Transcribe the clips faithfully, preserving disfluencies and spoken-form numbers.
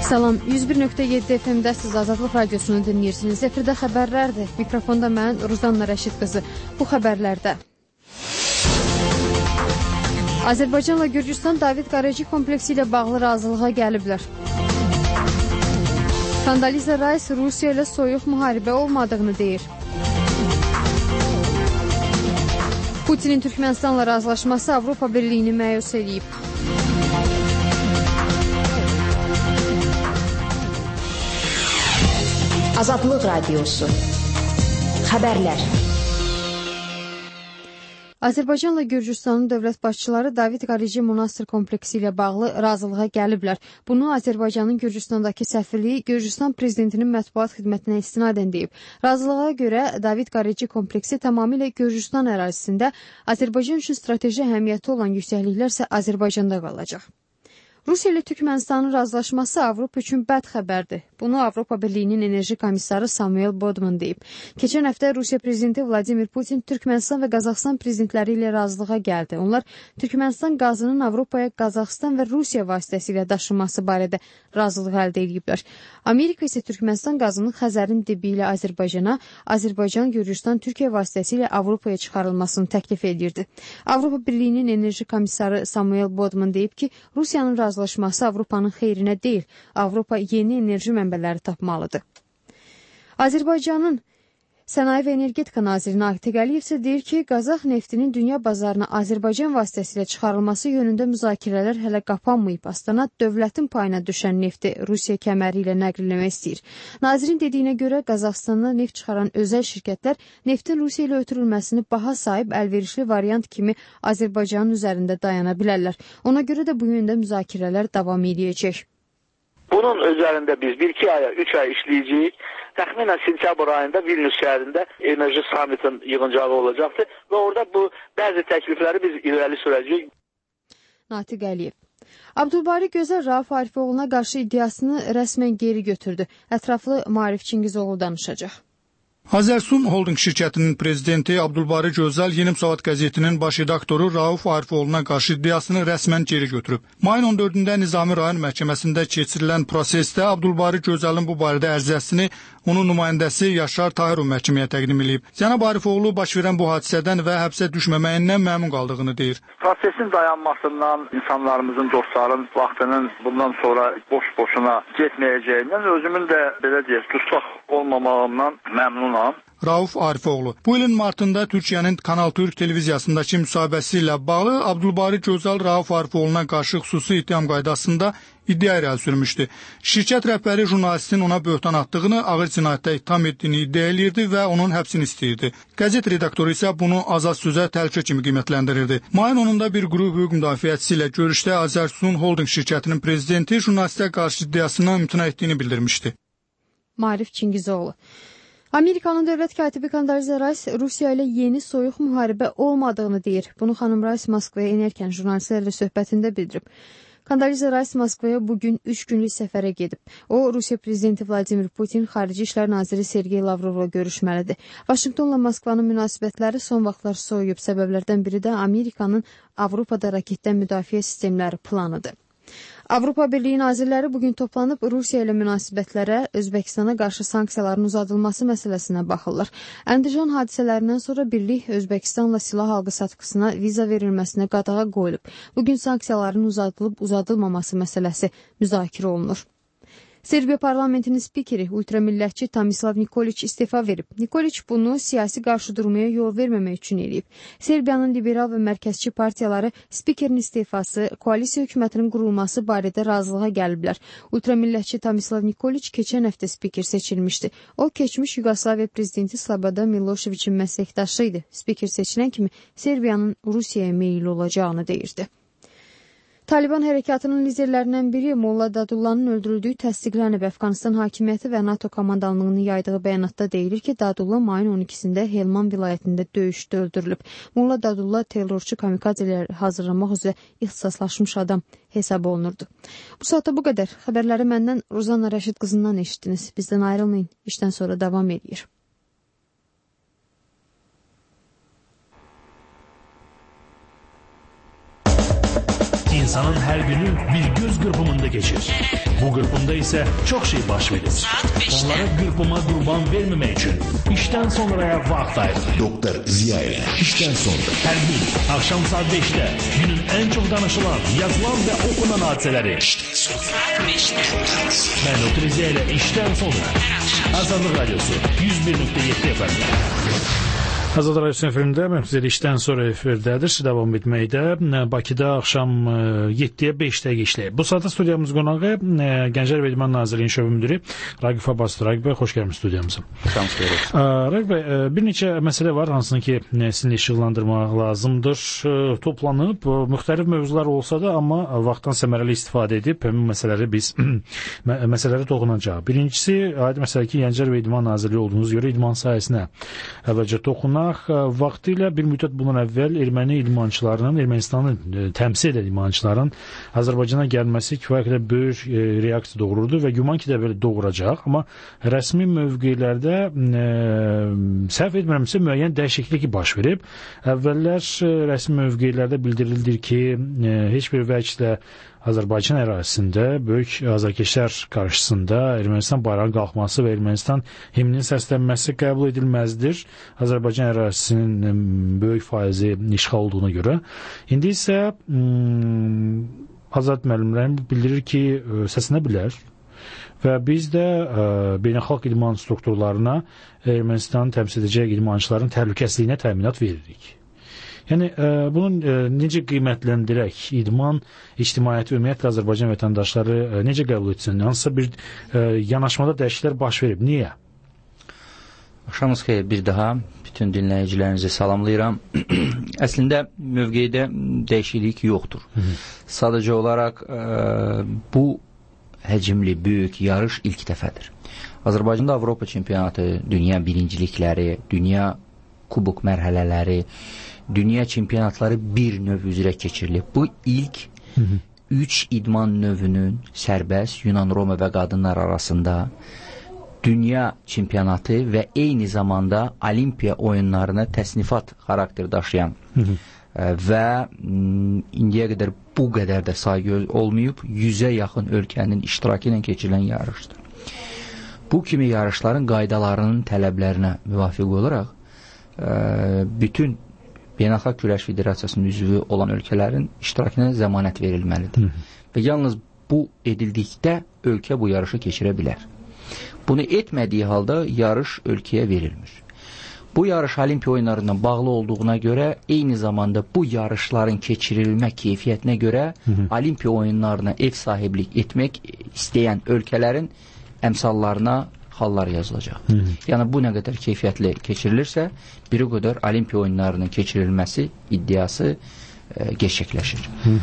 Salam, yüz bir nöqtə yeddi F M-dəsiz Azadlıq Radiosunu dinləyirsiniz. Efirdə xəbərlərdir. Mikrofonda mən Ruzanna Rəşid qızı. Bu xəbərlərdə Azərbaycanla Gürcüstan David Qaracı kompleksi ilə bağlı razılığa gəliblər. Kondoliza Rice Rusiya ilə soyuq müharibə olmadığını deyir. Putinin Türkmənistanla razılaşması Avropa Birliyini məyus edib. Azadlıq Radiosu. Xəbərlər. Azərbaycanla Gürcüstanın dövlət başçıları David Qaracı Monastır kompleksi ilə bağlı razılığa gəliblər. Bunu Azərbaycanın Gürcüstandakı səfirliyi Gürcüstan prezidentinin mətbuat xidmətinə istinadən deyib. Razılığa görə David Qaracı kompleksi tamamilə Gürcüstan ərazisində, Azərbaycan üçün strateji əhəmiyyəti olan yüksəkliklər isə Azərbaycanda qalacaq. Rusiya ilə Türkmənistanın razılaşması Avropa üçün bəd xəbərdir. Bunu Avropa Birliyinin enerji komissarı Samuel Bodman deyib. Keçən həftə Rusiya prezidenti Vladimir Putin Türkmənistan və Qazaxstan prezidentləri ilə razılığa gəldi. Onlar Türkmənistan qazının Avropaya Qazaxstan və Rusiya vasitəsilə daşınması barədə razılıq əldə ediblər. Amerika isə Türkmənistan qazının Xəzərin dibi ilə Azərbaycana, Azərbaycan, Gürcüstan, Türkiyə vasitəsilə Avropaya çıxarılmasını təklif edirdi. Avropa Birliyinin enerji komissarı Samuel Bodman deyib ki, Rusiyanın razılaşması Avropanın xeyrinə deyil, Avropa yeni enerji mənbələri tapmalıdır. Azərbaycanın Sənaye və Energetika naziri Natiq Əliyev isə deyir ki, Qazax neftinin dünya bazarına Azərbaycan vasitəsilə çıxarılması yönündə müzakirələr hələ qapanmayıb. Astana dövlətin payına düşən nefti Rusiya kəməri ilə nəqlləmək istəyir. Nazirin dediyinə görə Qazaxstandan neft çıxaran özəl şirkətlər neftin Rusiya ilə ötürülməsini baha sahib əlverişli variant kimi Azərbaycanın üzərində dayana bilərlər. Ona görə də bu yöndə müzakirələr davam edəcək. Bunun üzərində biz bir iki aya, üç ay işləyəcəyik. Təxminən sentyabr ayında Vilnius şəhərində enerji samitin yığıncağı olacaqdır və orada bu bəzi təklifləri biz irəli sürəcəyik. Natiq Əliyev. Abdulbari Gözəl Rauf Arifoğlu'na qarşı iddiasını rəsmən geri götürdü. Ətraflı Maarif Çingizoğlu danışacaq. Azərsun Holding şirkətinin prezidenti Abdulbari Gözəl Yeni Müsavat qəzetinin baş redaktoru Rauf Arifoğlu'na qarşı iddiasını rəsmən geri götürüb. Mayın on dördündə Nizami rayon məhkəməsində keçirilən prosesdə Abdulbari Gözəlin bu barədə ərizəsini onun nümayəndəsi Yaşar Tahirov məhkəməyə təqdim edib. Cənab Arifoğlu baş verən bu hadisədən və həbsə düşməməyindən məmnun qaldığını deyir. Prosesin dayanmasından, insanlarımızın, dostların vaxtının bundan sonra boş-boşuna getməyəcəyindən özümün də belə deyək, dustaq olmamağımdan məmnunam. Rauf Arifoğlu. Bu ilin martında Türkiyənin Kanal Türk televiziyasındakı müsahibəsi ilə bağlı Abdulbari Gözəl Rauf Arifoğlu'na qarşı xüsusi ittiham qaydasında iddia irəli sürmüşdü. Şirkət rəhbəri jurnalistin ona böhtan atdığını, ağır cinayətdə ittiham etdiyini iddia edirdi və onun həbsini istəyirdi. Qəzet redaktoru isə bunu azad sözə təlkə kimi qiymətləndirirdi. Mayın onunda bir qrup hüquq müdafiəçisi ilə görüşdə Azərsun Holding şirkətinin prezidenti jurnalistə qarşı iddiasından imtina etdiyini bildirmişdi. Maarif Çingizoğlu. Amerikanın dövlət katibi Kondoliza Rice Rusiya ilə yeni soyuq müharibə olmadığını deyir. Bunu xanım Rice Moskvaya enərkən jurnalistlərlə söhbətində bildirib. Kondoliza Rice Moskvaya bugün üç günlük səfərə gedib. O, Rusiya prezidenti Vladimir Putin, Xarici İşlər naziri Sergey Lavrovla görüşməlidir. Vaşinqtonla Moskvanın münasibətləri son vaxtlar soyuyub. Səbəblərdən biri də Amerikanın Avropada raketdən müdafiə sistemləri planıdır. Avropa Birliyi nazirləri bugün toplanıb Rusiya ilə münasibətlərə, Özbəkistana qarşı sanksiyaların uzadılması məsələsinə baxırlar. Əndijan hadisələrindən sonra Birlik Özbəkistanla silah alqı satqısına viza verilməsinə qadağa qoyulub. Bugün sanksiyaların uzadılıb uzadılmaması məsələsi müzakirə olunur. Serbiya parlamentinin spikeri ultramillətçi Tomislav Nikoliç istefa verib. Nikoliç bunu siyasi qarşıdurmaya yol verməmək üçün eləyib. Serbiyanın liberal və mərkəzçi partiyaları spikerin istefası, koalisiya hökumətinin qurulması barədə razılığa gəliblər. Ultramillətçi Tomislav Nikoliç keçən həftə spiker seçilmişdi. O, keçmiş Yugoslaviya prezidenti Slobodan Miloševićin məsləkdaşı idi. Spiker seçilən kimi Serbiyanın Rusiyaya meyilli olacağını deyirdi. Taliban hərəkatının liderlərindən biri Molla Dadullah'nın öldürüldüyü təsdiqlənib. Əfqanistan hakimiyyəti və NATO komandanlığının yaydığı bəyanatda deyilir ki, Dadullah mayın on ikisində Helman vilayətində döyüşdə öldürülüb. Molla Dadullah terrorçu kamikazələr hazırlamaq üzrə ixtisaslaşmış adam hesab olunurdu. Bu saatda bu qədər. Xəbərləri məndən Ruzanna Rəşid qızından eşitdiniz. Bizdən ayrılmayın. İşdən sonra davam edir. İnsanın her günü bir göz kırpımında geçir. Bu kırpımda ise çok şey baş verir. Onlara kırpıma kurban vermemek için işten sonraya vakit ayırın. Doktor Ziya ile işten sonra. Her gün akşam saat beşte günün en çok danışılan, yazılan ve okunan hadiseleri. İşten sonra. Ben Doktor Ziya ile işten sonra. Azadlık Radyosu yüz bir nokta yedi F M. Azad Radyosu efirində, məmsiz işdən sonra efirdədir, davam etməkdə. Bakıda axşam yeddiyə beşdə işləyir. Bu saatda studiyamız qonağı Gənclər və İdman Nazirliyinin şöbə müdiri Raqif Abbasdır. Raqif bəy, xoş gəlmişsiniz studiyamıza. Şans veririk. Raqif bəy, bir neçə məsələ var, hansını ki, sizinlə işıqlandırmaq lazımdır. Toplanıb, müxtəlif mövzular olsa da, amma vaxtdan səmərəli istifadə edib, həmin məsələləri biz məsələləri toxunacaq. Birincisi, adi məsələ ki, Gənclər və İdman Nazirliyi olduğunuz görə idman sahəsinə əvvəlcə toxunaq. Vaxtilə bir müddət bundan əvvəl erməni idmançılarının, Ermənistanı təmsil edən idmançıların Azərbaycana gəlməsi kifayət qədər böyük e, reaksiya doğururdu və güman ki də belə doğuracaq. Amma rəsmi mövqelərdə e, səhv etmirəmsə müəyyən dəyişiklik baş verib. Əvvəllər e, rəsmi mövqelərdə bildirildir ki, e, heç bir vəclə Azərbaycan ərazisində böyük azarkeşlər qarşısında Ermənistan bayrağının qalxması və Ermənistan himninin səslənməsi qəbul edilməzdir. Azərbaycan ərazisinin böyük faizi işğal olduğuna görə. İndi isə Azad müəllimlərin bildirir ki, səslənə bilər və biz də ə, beynəlxalq idman strukturlarına Ermənistanı təmsil edəcək idmançıların təhlükəsizliyinə təminat veririk. Yəni, e, bunun e, necə qiymətləndirək, idman, ictimaiyyəti, ümumiyyətlə Azərbaycan vətəndaşları e, necə qəbul etsin? Hansısa bir e, yanaşmada dəyişikliklər baş verib. Niyə? Axşamınız xeyir, bir daha bütün dinləyicilərinizi salamlayıram. Əslində, mövqeydə dəyişiklik yoxdur. Hı -hı. Sadəcə olaraq e, bu həcmli, böyük yarış ilk dəfədir. Azərbaycanda Avropa çempionatı, dünya birincilikləri, dünya kubok mərhələləri, dünya çempionatları bir növ üzrə keçirilib. Bu ilk hı -hı. üç idman növünün sərbəst Yunan-Roma və qadınlar arasında dünya çempionatı və eyni zamanda olimpiya oyunlarına təsnifat xarakter daşıyan hı -hı. və indiyə qədər bu qədər də sayı olmayıb, yüzə yaxın ölkənin iştirakı ilə keçirilən yarışdır. Bu kimi yarışların qaydalarının tələblərinə müvafiq olaraq bütün Beynəlxalq Güləş Federasiyasının üzvü olan ölkələrin iştirakına zəmanət verilməlidir. Hı -hı. Və yalnız bu edildikdə ölkə bu yarışı keçirə bilər. Bunu etmədiyi halda yarış ölkəyə verilmir. Bu yarış olimpiya oyunlarından bağlı olduğuna görə, eyni zamanda bu yarışların keçirilmə keyfiyyətinə görə hı -hı. olimpiya oyunlarına ev sahiblik etmək istəyən ölkələrin əmsallarına hallar yazılacaq. Hı -hı. Yəni bu nə qədər keyfiyyətli keçirilirsə, bir o qədər olimpiya oyunlarının keçirilməsi iddiası e, gerçəkləşir.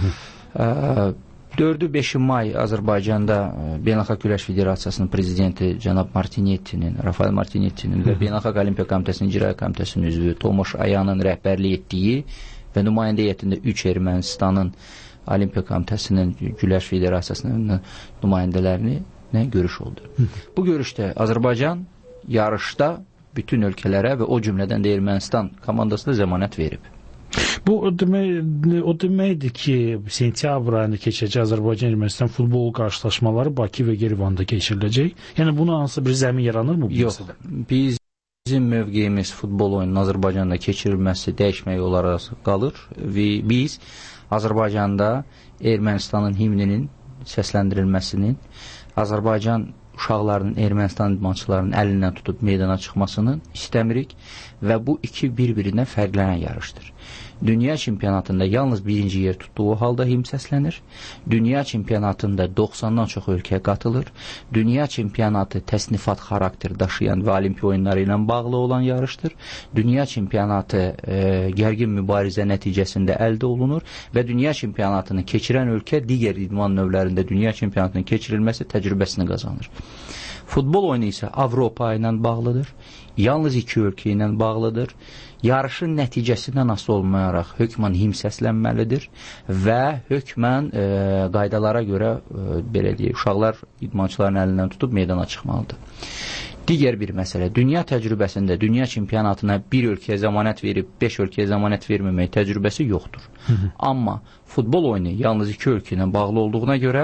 dördü beşi may Azərbaycanda e, Beynəlxalq Güləş Federasiyasının prezidenti cənab Martinettinin, Rafael Martinettinin və Beynəlxalq Olimpiya Komitəsinin icra komitəsinin üzvü Tomaş Ayanın rəhbərlik etdiyi və nümayəndə heyətində üç Ermənistanın Olimpiya Komitəsinin Güləş Federasiyasının nümayəndələrini nə görüş oldu. Hı. Bu görüşdə Azərbaycan yarışda bütün ölkələrə və o cümlədən də Ermənistan komandasına zəmanət verib. Bu o, demək, o deməkdir ki, sentyabr ayında keçəcək Azərbaycan-Ermənistan futbol qarşılaşmaları Bakı və Yerevanda keçiriləcək. Yəni buna hansı bir zəmin yaranır mı? Yox, biz, bizim mövqeyimiz futbol oyunun Azərbaycanda keçirilməsi dəyişmək olaraq qalır və biz Azərbaycanda Ermənistanın himninin səsləndirilməsinin, Azərbaycan uşaqlarının, Ermənistan idmançılarının əlindən tutub meydana çıxmasını istəmirik və bu iki bir-birindən fərqlənən yarışdır. Dünya çempionatında yalnız birinci yer tutduğu halda himn səslənir. Dünya çempionatında doxsandan çox ölkə qatılır. Dünya çempionatı təsnifat xarakter daşıyan və olimpiya oyunları ilə bağlı olan yarışdır. Dünya çempionatı e, gərgin mübarizə nəticəsində əldə olunur və dünya çempionatını keçirən ölkə digər idman növlərində dünya çempionatının keçirilməsi təcrübəsini qazanır. Futbol oyunu isə Avropa ilə bağlıdır. Yalnız iki ölkə ilə bağlıdır. Yarışın nəticəsindən asılı olmayaraq hökmən himn səslənməlidir və hökmən e, qaydalara görə e, belə deyək, uşaqlar idmançıların əlindən tutub meydana çıxmalıdır. Digər bir məsələ, dünya təcrübəsində dünya çempionatına bir ölkəyə zəmanət verib beş ölkəyə zəmanət verməmək təcrübəsi yoxdur. Hı -hı. Amma futbol oyunu yalnız iki ölkə ilə bağlı olduğuna görə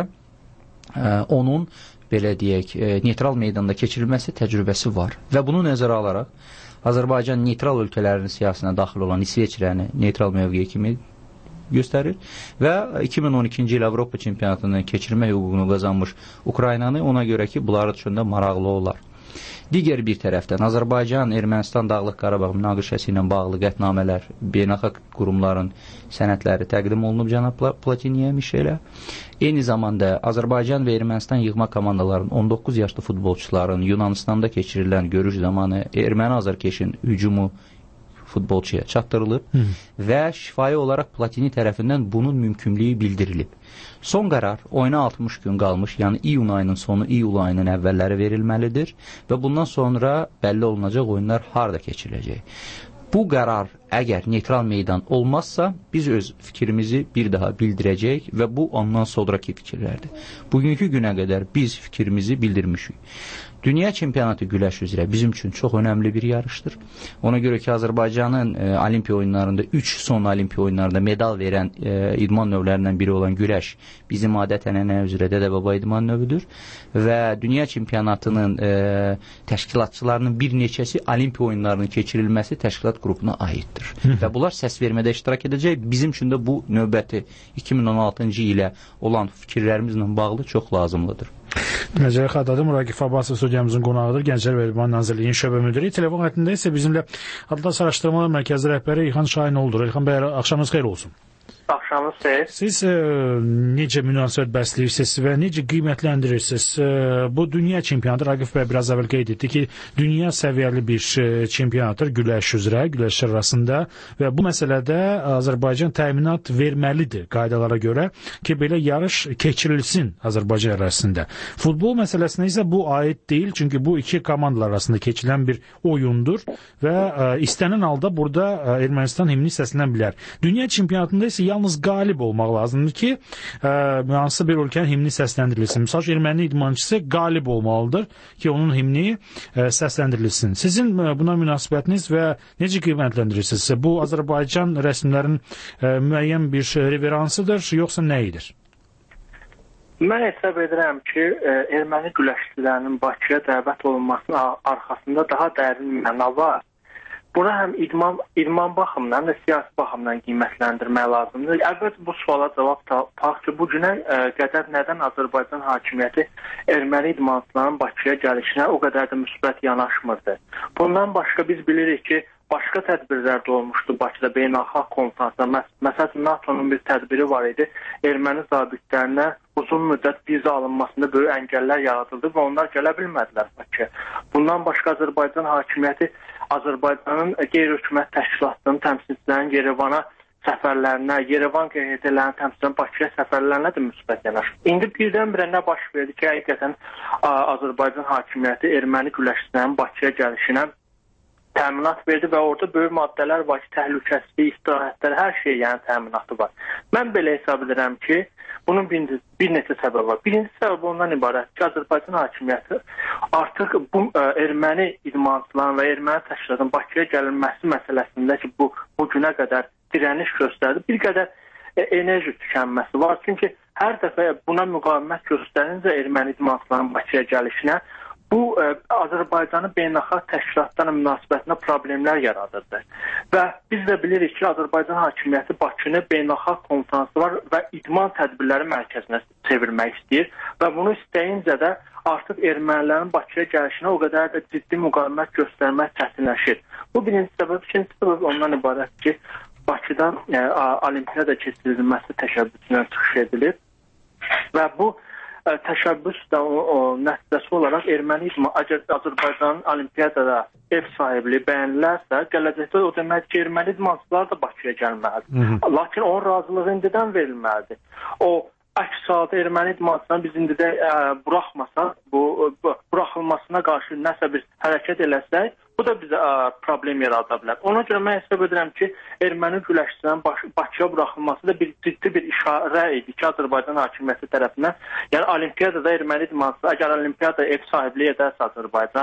ə, onun belə deyək, ə, neytral meydanda keçirilməsi təcrübəsi var və bunu nəzərə alaraq Azərbaycan neytral ölkələrin siyasətinə daxil olan İsveçrəni neytral mövqeyi kimi göstərir və iki min on ikinci il Avropa çempionatını keçirmək hüququnu qazanmış Ukraynanı ona görə ki, bunlar üçün də maraqlı olar. Digər bir tərəfdən Azərbaycan, Ermənistan, Dağlıq Qarabağ münaqişəsi ilə bağlı qətnamələr, beynəlxalq qurumların sənədləri təqdim olunub cənab Platiniyə, Mişelə. Eyni zamanda Azərbaycan və Ermənistan yığma komandalarının on doqquz yaşlı futbolçuların Yunanistanda keçirilən görüş zamanı Erməni-Azərkeşin hücumu futbolçuya çatdırılıb Hı. və şifahi olaraq Platini tərəfindən bunun mümkünlüyü bildirilib. Son qərar oyuna altmış gün qalmış, yəni iyun ayının sonu, iyul ayının əvvəlləri verilməlidir və bundan sonra bəlli olunacaq oyunlar harda keçiriləcək. Bu qərar əgər neytral meydan olmazsa, biz öz fikrimizi bir daha bildirəcəyik və bu ondan sonraki fikirlərdir. Bugünkü günə qədər biz fikrimizi bildirmişik. Dünya çempionatı güləş üzrə bizim üçün çox önəmli bir yarışdır. Ona görə ki, Azərbaycanın e, olimpiya oyunlarında, üç son olimpiya oyunlarında medal verən e, idman növlərindən biri olan güləş bizim adət-ənənə üzrə dədə-baba idman növüdür və dünya çempionatının e, təşkilatçılarının bir neçəsi olimpiya oyunlarının keçirilməsi təşkilat qrupuna aiddir. Və bunlar səs vermədə iştirak edəcək. Bizim üçün də bu növbəti iki min on altıncı ilə olan fikirlərimizlə bağlı çox lazımlıdır. Necə xatırladım, Raqif Abbasov studiyamızın qonağıdır. Gənclər və İdman Nazirliyinin şöbə müdiri. Telefon xəttində isə bizimlə Atlas Araşdırmalar Mərkəzi rəhbəri İlxan Şahinoğludur. İlxan bəy, axşamınız xeyir olsun. Axşamınız xeyir. Siz e, necə münasibət bəsləyirsiniz və necə qiymətləndirirsiniz? E, bu dünya çempionatı, Raqif bəy biraz əvvəl qeyd etdi ki, dünya səviyyəli bir e, çempionatdır güləş üzrə, güləşlər arasında və bu məsələdə Azərbaycan təminat verməlidir qaydalara görə ki, belə yarış keçirilsin Azərbaycan ərazisində. Futbol məsələsinə isə bu aid deyil, çünki bu iki komandalar arasında keçilən bir oyundur və e, istənilən halda burada e, Ermənistan himni səslənə bilər. Dünya çempionatında isə yalnız qalib olmaq lazımdır ki, ə, hansı bir ölkənin himni səsləndirilsin. Misal erməni idmançısı qalib olmalıdır ki, onun himni ə, səsləndirilsin. Sizin ə, buna münasibətiniz və necə qiymətləndirirsiniz? Bu Azərbaycan rəsmlərin ə, müəyyən bir reveransıdır, yoxsa nə edir? Mən hesab edirəm ki, erməni güləşçilərinin Bakıya dəvət olunmasının arxasında daha dərin məna var. Buna həm idman, idman baxımından, həm də siyasi baxımdan qiymətləndirmək lazımdır. Əlbəttə bu suala cavab tapaq ki, bu günə qədər nədən Azərbaycan hakimiyyəti erməni idmançıların Bakıya gəlişinə o qədər də müsbət yanaşmırdı. Bundan başqa biz bilirik ki, başqa tədbirlər də olmuşdu Bakıda beynəlxalq konferansda. Məsələn, NATO'nun bir tədbiri var idi. Erməni zabitlərinə uzun müddət viza alınmasında böyük əngəllər yaradıldı və onlar gələ bilmədilər Bakıya. Bundan başqa Azərbaycan hakimiyyəti Azərbaycanın qeyri-hökumət təşkilatlarının təmsilçilərinin Yerevana səfərlərinə, Yerevan Q H T-lərinin təmsilçilərinin Bakıya səfərlərinə də müsbət yanaşır. İndi birdən-birə nə baş verdi ki, həqiqətən Azərbaycan hakimiyyəti erməni güləşçilərinin Bakıya gəlişinə təminat verdi və orada böyük maddələr var ki, təhlükəsizlik, istirahətlər, hər şey, yəni təminatı var. Mən belə hesab edirəm ki, bunun bir, bir neçə səbəb var. Birinci səbəb ondan ibarət ki, Azərbaycan hakimiyyəti artıq bu ə, erməni idmançıların və erməni təşkilatının Bakıya gəlinməsi məsələsində ki, bu, bu günə qədər dirəniş göstərdi, bir qədər ə, enerji tükənməsi var. Çünki hər dəfə buna müqavimət göstərincə erməni idmançıların Bakıya gəlişinə bu ə, Azərbaycanın beynəlxalq təşkilatlarla münasibətində problemlər yaradırdı. Və biz də bilirik ki, Azərbaycan hakimiyyəti Bakını beynəlxalq konferanslar və idman tədbirləri mərkəzinə çevirmək istəyir və bunu istəyincə də artıq ermənilərin Bakıya gəlişinə o qədər də ciddi müqavimət göstərmək çətinləşir. Bu birinci səbəb, ikinci səbəb ondan ibarət ki, Bakıda ə, olimpiyada keçirilməsi təşəbbüsündən çıxış edilib və bu təşəbbüs də o, o nəticəsi olaraq erməni idman, Azərbaycanın olimpiyadada ev sahibliyi bəyənilərsə, gələcəkdə o demək ki, erməni idmançılar da Bakıya gəlməlidir. Lakin onun razılığı indidən verilməlidir. O əks halda erməni idmançılarını biz indidə ə, buraxmasaq, bu, bu buraxılmasına qarşı nəsə bir hərəkət eləsək, bu da bizə ə, problem yarada bilər. Ona görə mən hesab edirəm ki, erməni güləşçilərin Bakıya buraxılması da bir ciddi bir işarə idi ki, Azərbaycan hakimiyyəti tərəfindən. Yəni olimpiyadada erməni idmançısı, əgər olimpiyada ev sahibliyi edərsə Azərbaycan,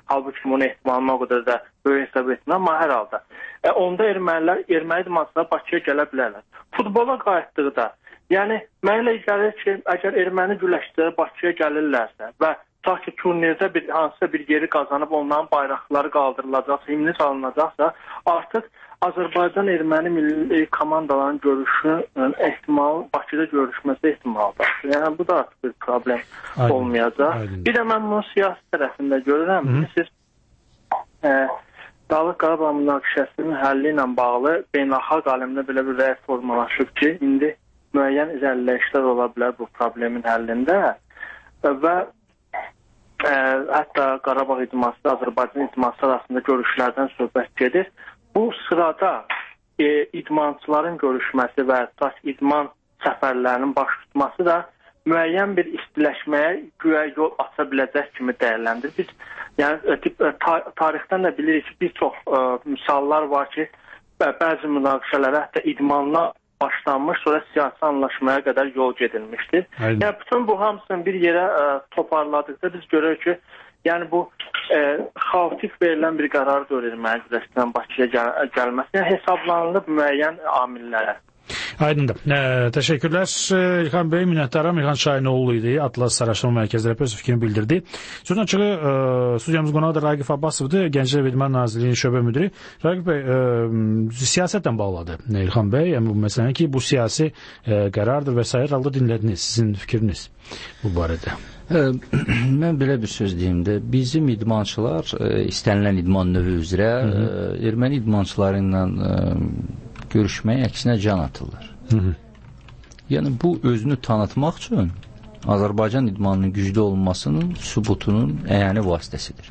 halbuki bunu ehtimalını o qədər də böyük hesab etmirəm, amma hər halda. E, onda ermənilər, erməni idmançılar Bakıya gələ bilərlər. Futbola qayıtdıqda, yəni mənə elə gəlir ki, əgər erməni güləşçiləri Bakıya gəlirlərsə və ta ki turnirdə bir hansısa bir yeri qazanıb onların bayraqları qaldırılacaqsa, himni çalınacaqsa, artıq Azərbaycan erməni milli komandaların görüşünün ehtimal, Bakıda görüşməsi ehtimalıdır. Yəni bu da artıq bir problem Aydın. olmayacaq. Aydın. Bir də mən bunu siyasi tərəfində görürəm. Siz e, Dağlıq Qarabağ münaqişəsinin həlli ilə bağlı beynəlxalq aləmdə belə bir rəy formalaşıb ki, indi müəyyən irəliləyişlər ola bilər bu problemin həllində və e, hətta Qarabağ idmançısı, Azərbaycan idmançısı arasında görüşlərdən söhbət gedir. Bu sırada e, idmançıların görüşməsi və idman səfərlərinin baş tutması da müəyyən bir istiləşməyə güya yol aça biləcək kimi dəyərləndirir. Biz yəni ta tarixdən də bilirik ki, bir çox e, misallar var ki, bəzi münaqişələrə hətta idmanla başlanmış, sonra siyasi anlaşmaya qədər yol gedilmişdir. Aynen. Yəni bütün bu hamısını bir yerə e, toparladıqda biz görürük ki, yəni bu e, xaotik verilən bir qərar görür erməni güləşçilərin Bakıya gəl gəlməsi. Yəni hesablanılıb müəyyən amillərə. Aydındır. E, teşekkürler İlhan Bey, minnətdaram. İlhan Şahinoğlu idi. Atlas Araşdırma Mərkəzi öz fikrini bildirdi. Sözün açığı e, studiyamız qonağı da Raqif Abbasovdur, Gənclər və İdman Nazirliyinin şöbə müdiri. Raqif Bey, e, siyasətlə bağladı İlhan Bey. Yəni bu məsələni ki, bu siyasi e, qərardır və s. halda dinlədiniz. Sizin fikriniz bu barədə? Mən belə bir söz deyim də, bizim idmançılar istənilən idman növü üzrə Hı -hı. erməni idmançıları ilə görüşməyə əksinə can atırlar. Hı -hı. Yəni bu özünü tanıtmaq üçün Azərbaycan idmanının güclü olmasının sübutunun əyani vasitəsidir.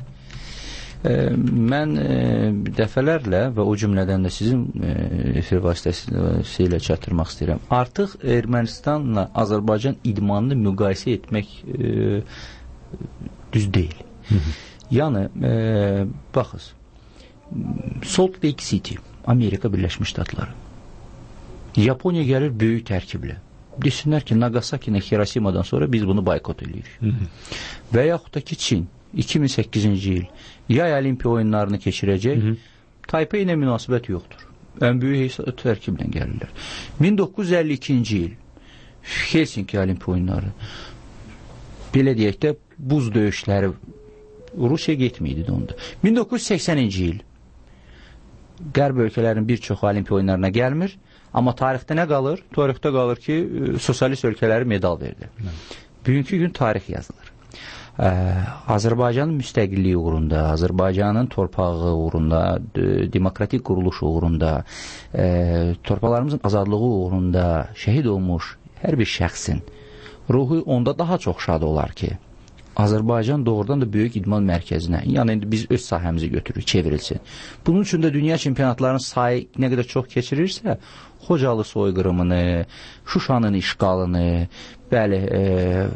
Mən dəfələrlə və o cümlədən də sizin efir vasitəsilə çatdırmaq istəyirəm. Artıq Ermənistanla Azərbaycan idmanını müqayisə etmək e, düz deyil. Hı -hı. Yəni e, baxız, Salt Lake City, Amerika Birləşmiş Ştatları, Yaponiya gəlir böyük tərkiblə. Desinlər ki, Nagasaki-nə Hiroşimadan sonra biz bunu boykot edirik. Hı -hı. Və yaxud da ki, Çin iki min səkkizinci il yay olimpiya oyunlarını keçirəcək. Hı -hı. Taypey ilə münasibət yoxdur. Ən böyük tərkiblə gəlirlər. min doqquz yüz əlli ikinci il Helsinki olimpiya oyunları. Belə deyək də buz döyüşləri Rusiya getməydi onda. min doqquz yüz səksəninci il Qərb ölkələrin bir çox olimpiya oyunlarına gəlmir. Amma tarixdə nə qalır? Tarixdə qalır ki, sosialist ölkələri medal verdi. Hı. Bugünkü gün tarix yazılır. Ə, Azərbaycanın müstəqilliyi uğrunda, Azərbaycanın torpağı uğrunda, demokratik quruluş uğrunda, ə, torpaqlarımızın azadlığı uğrunda şəhid olmuş hər bir şəxsin ruhu onda daha çox şad olar ki, Azərbaycan doğrudan da böyük idman mərkəzinə, yəni indi biz öz sahəmizi götürürük, çevrilsin. Bunun üçün də dünya çempionatlarının sayı nə qədər çox keçirirsə, Xocalı soyqırımını, Şuşanın işğalını, bəli, e, e,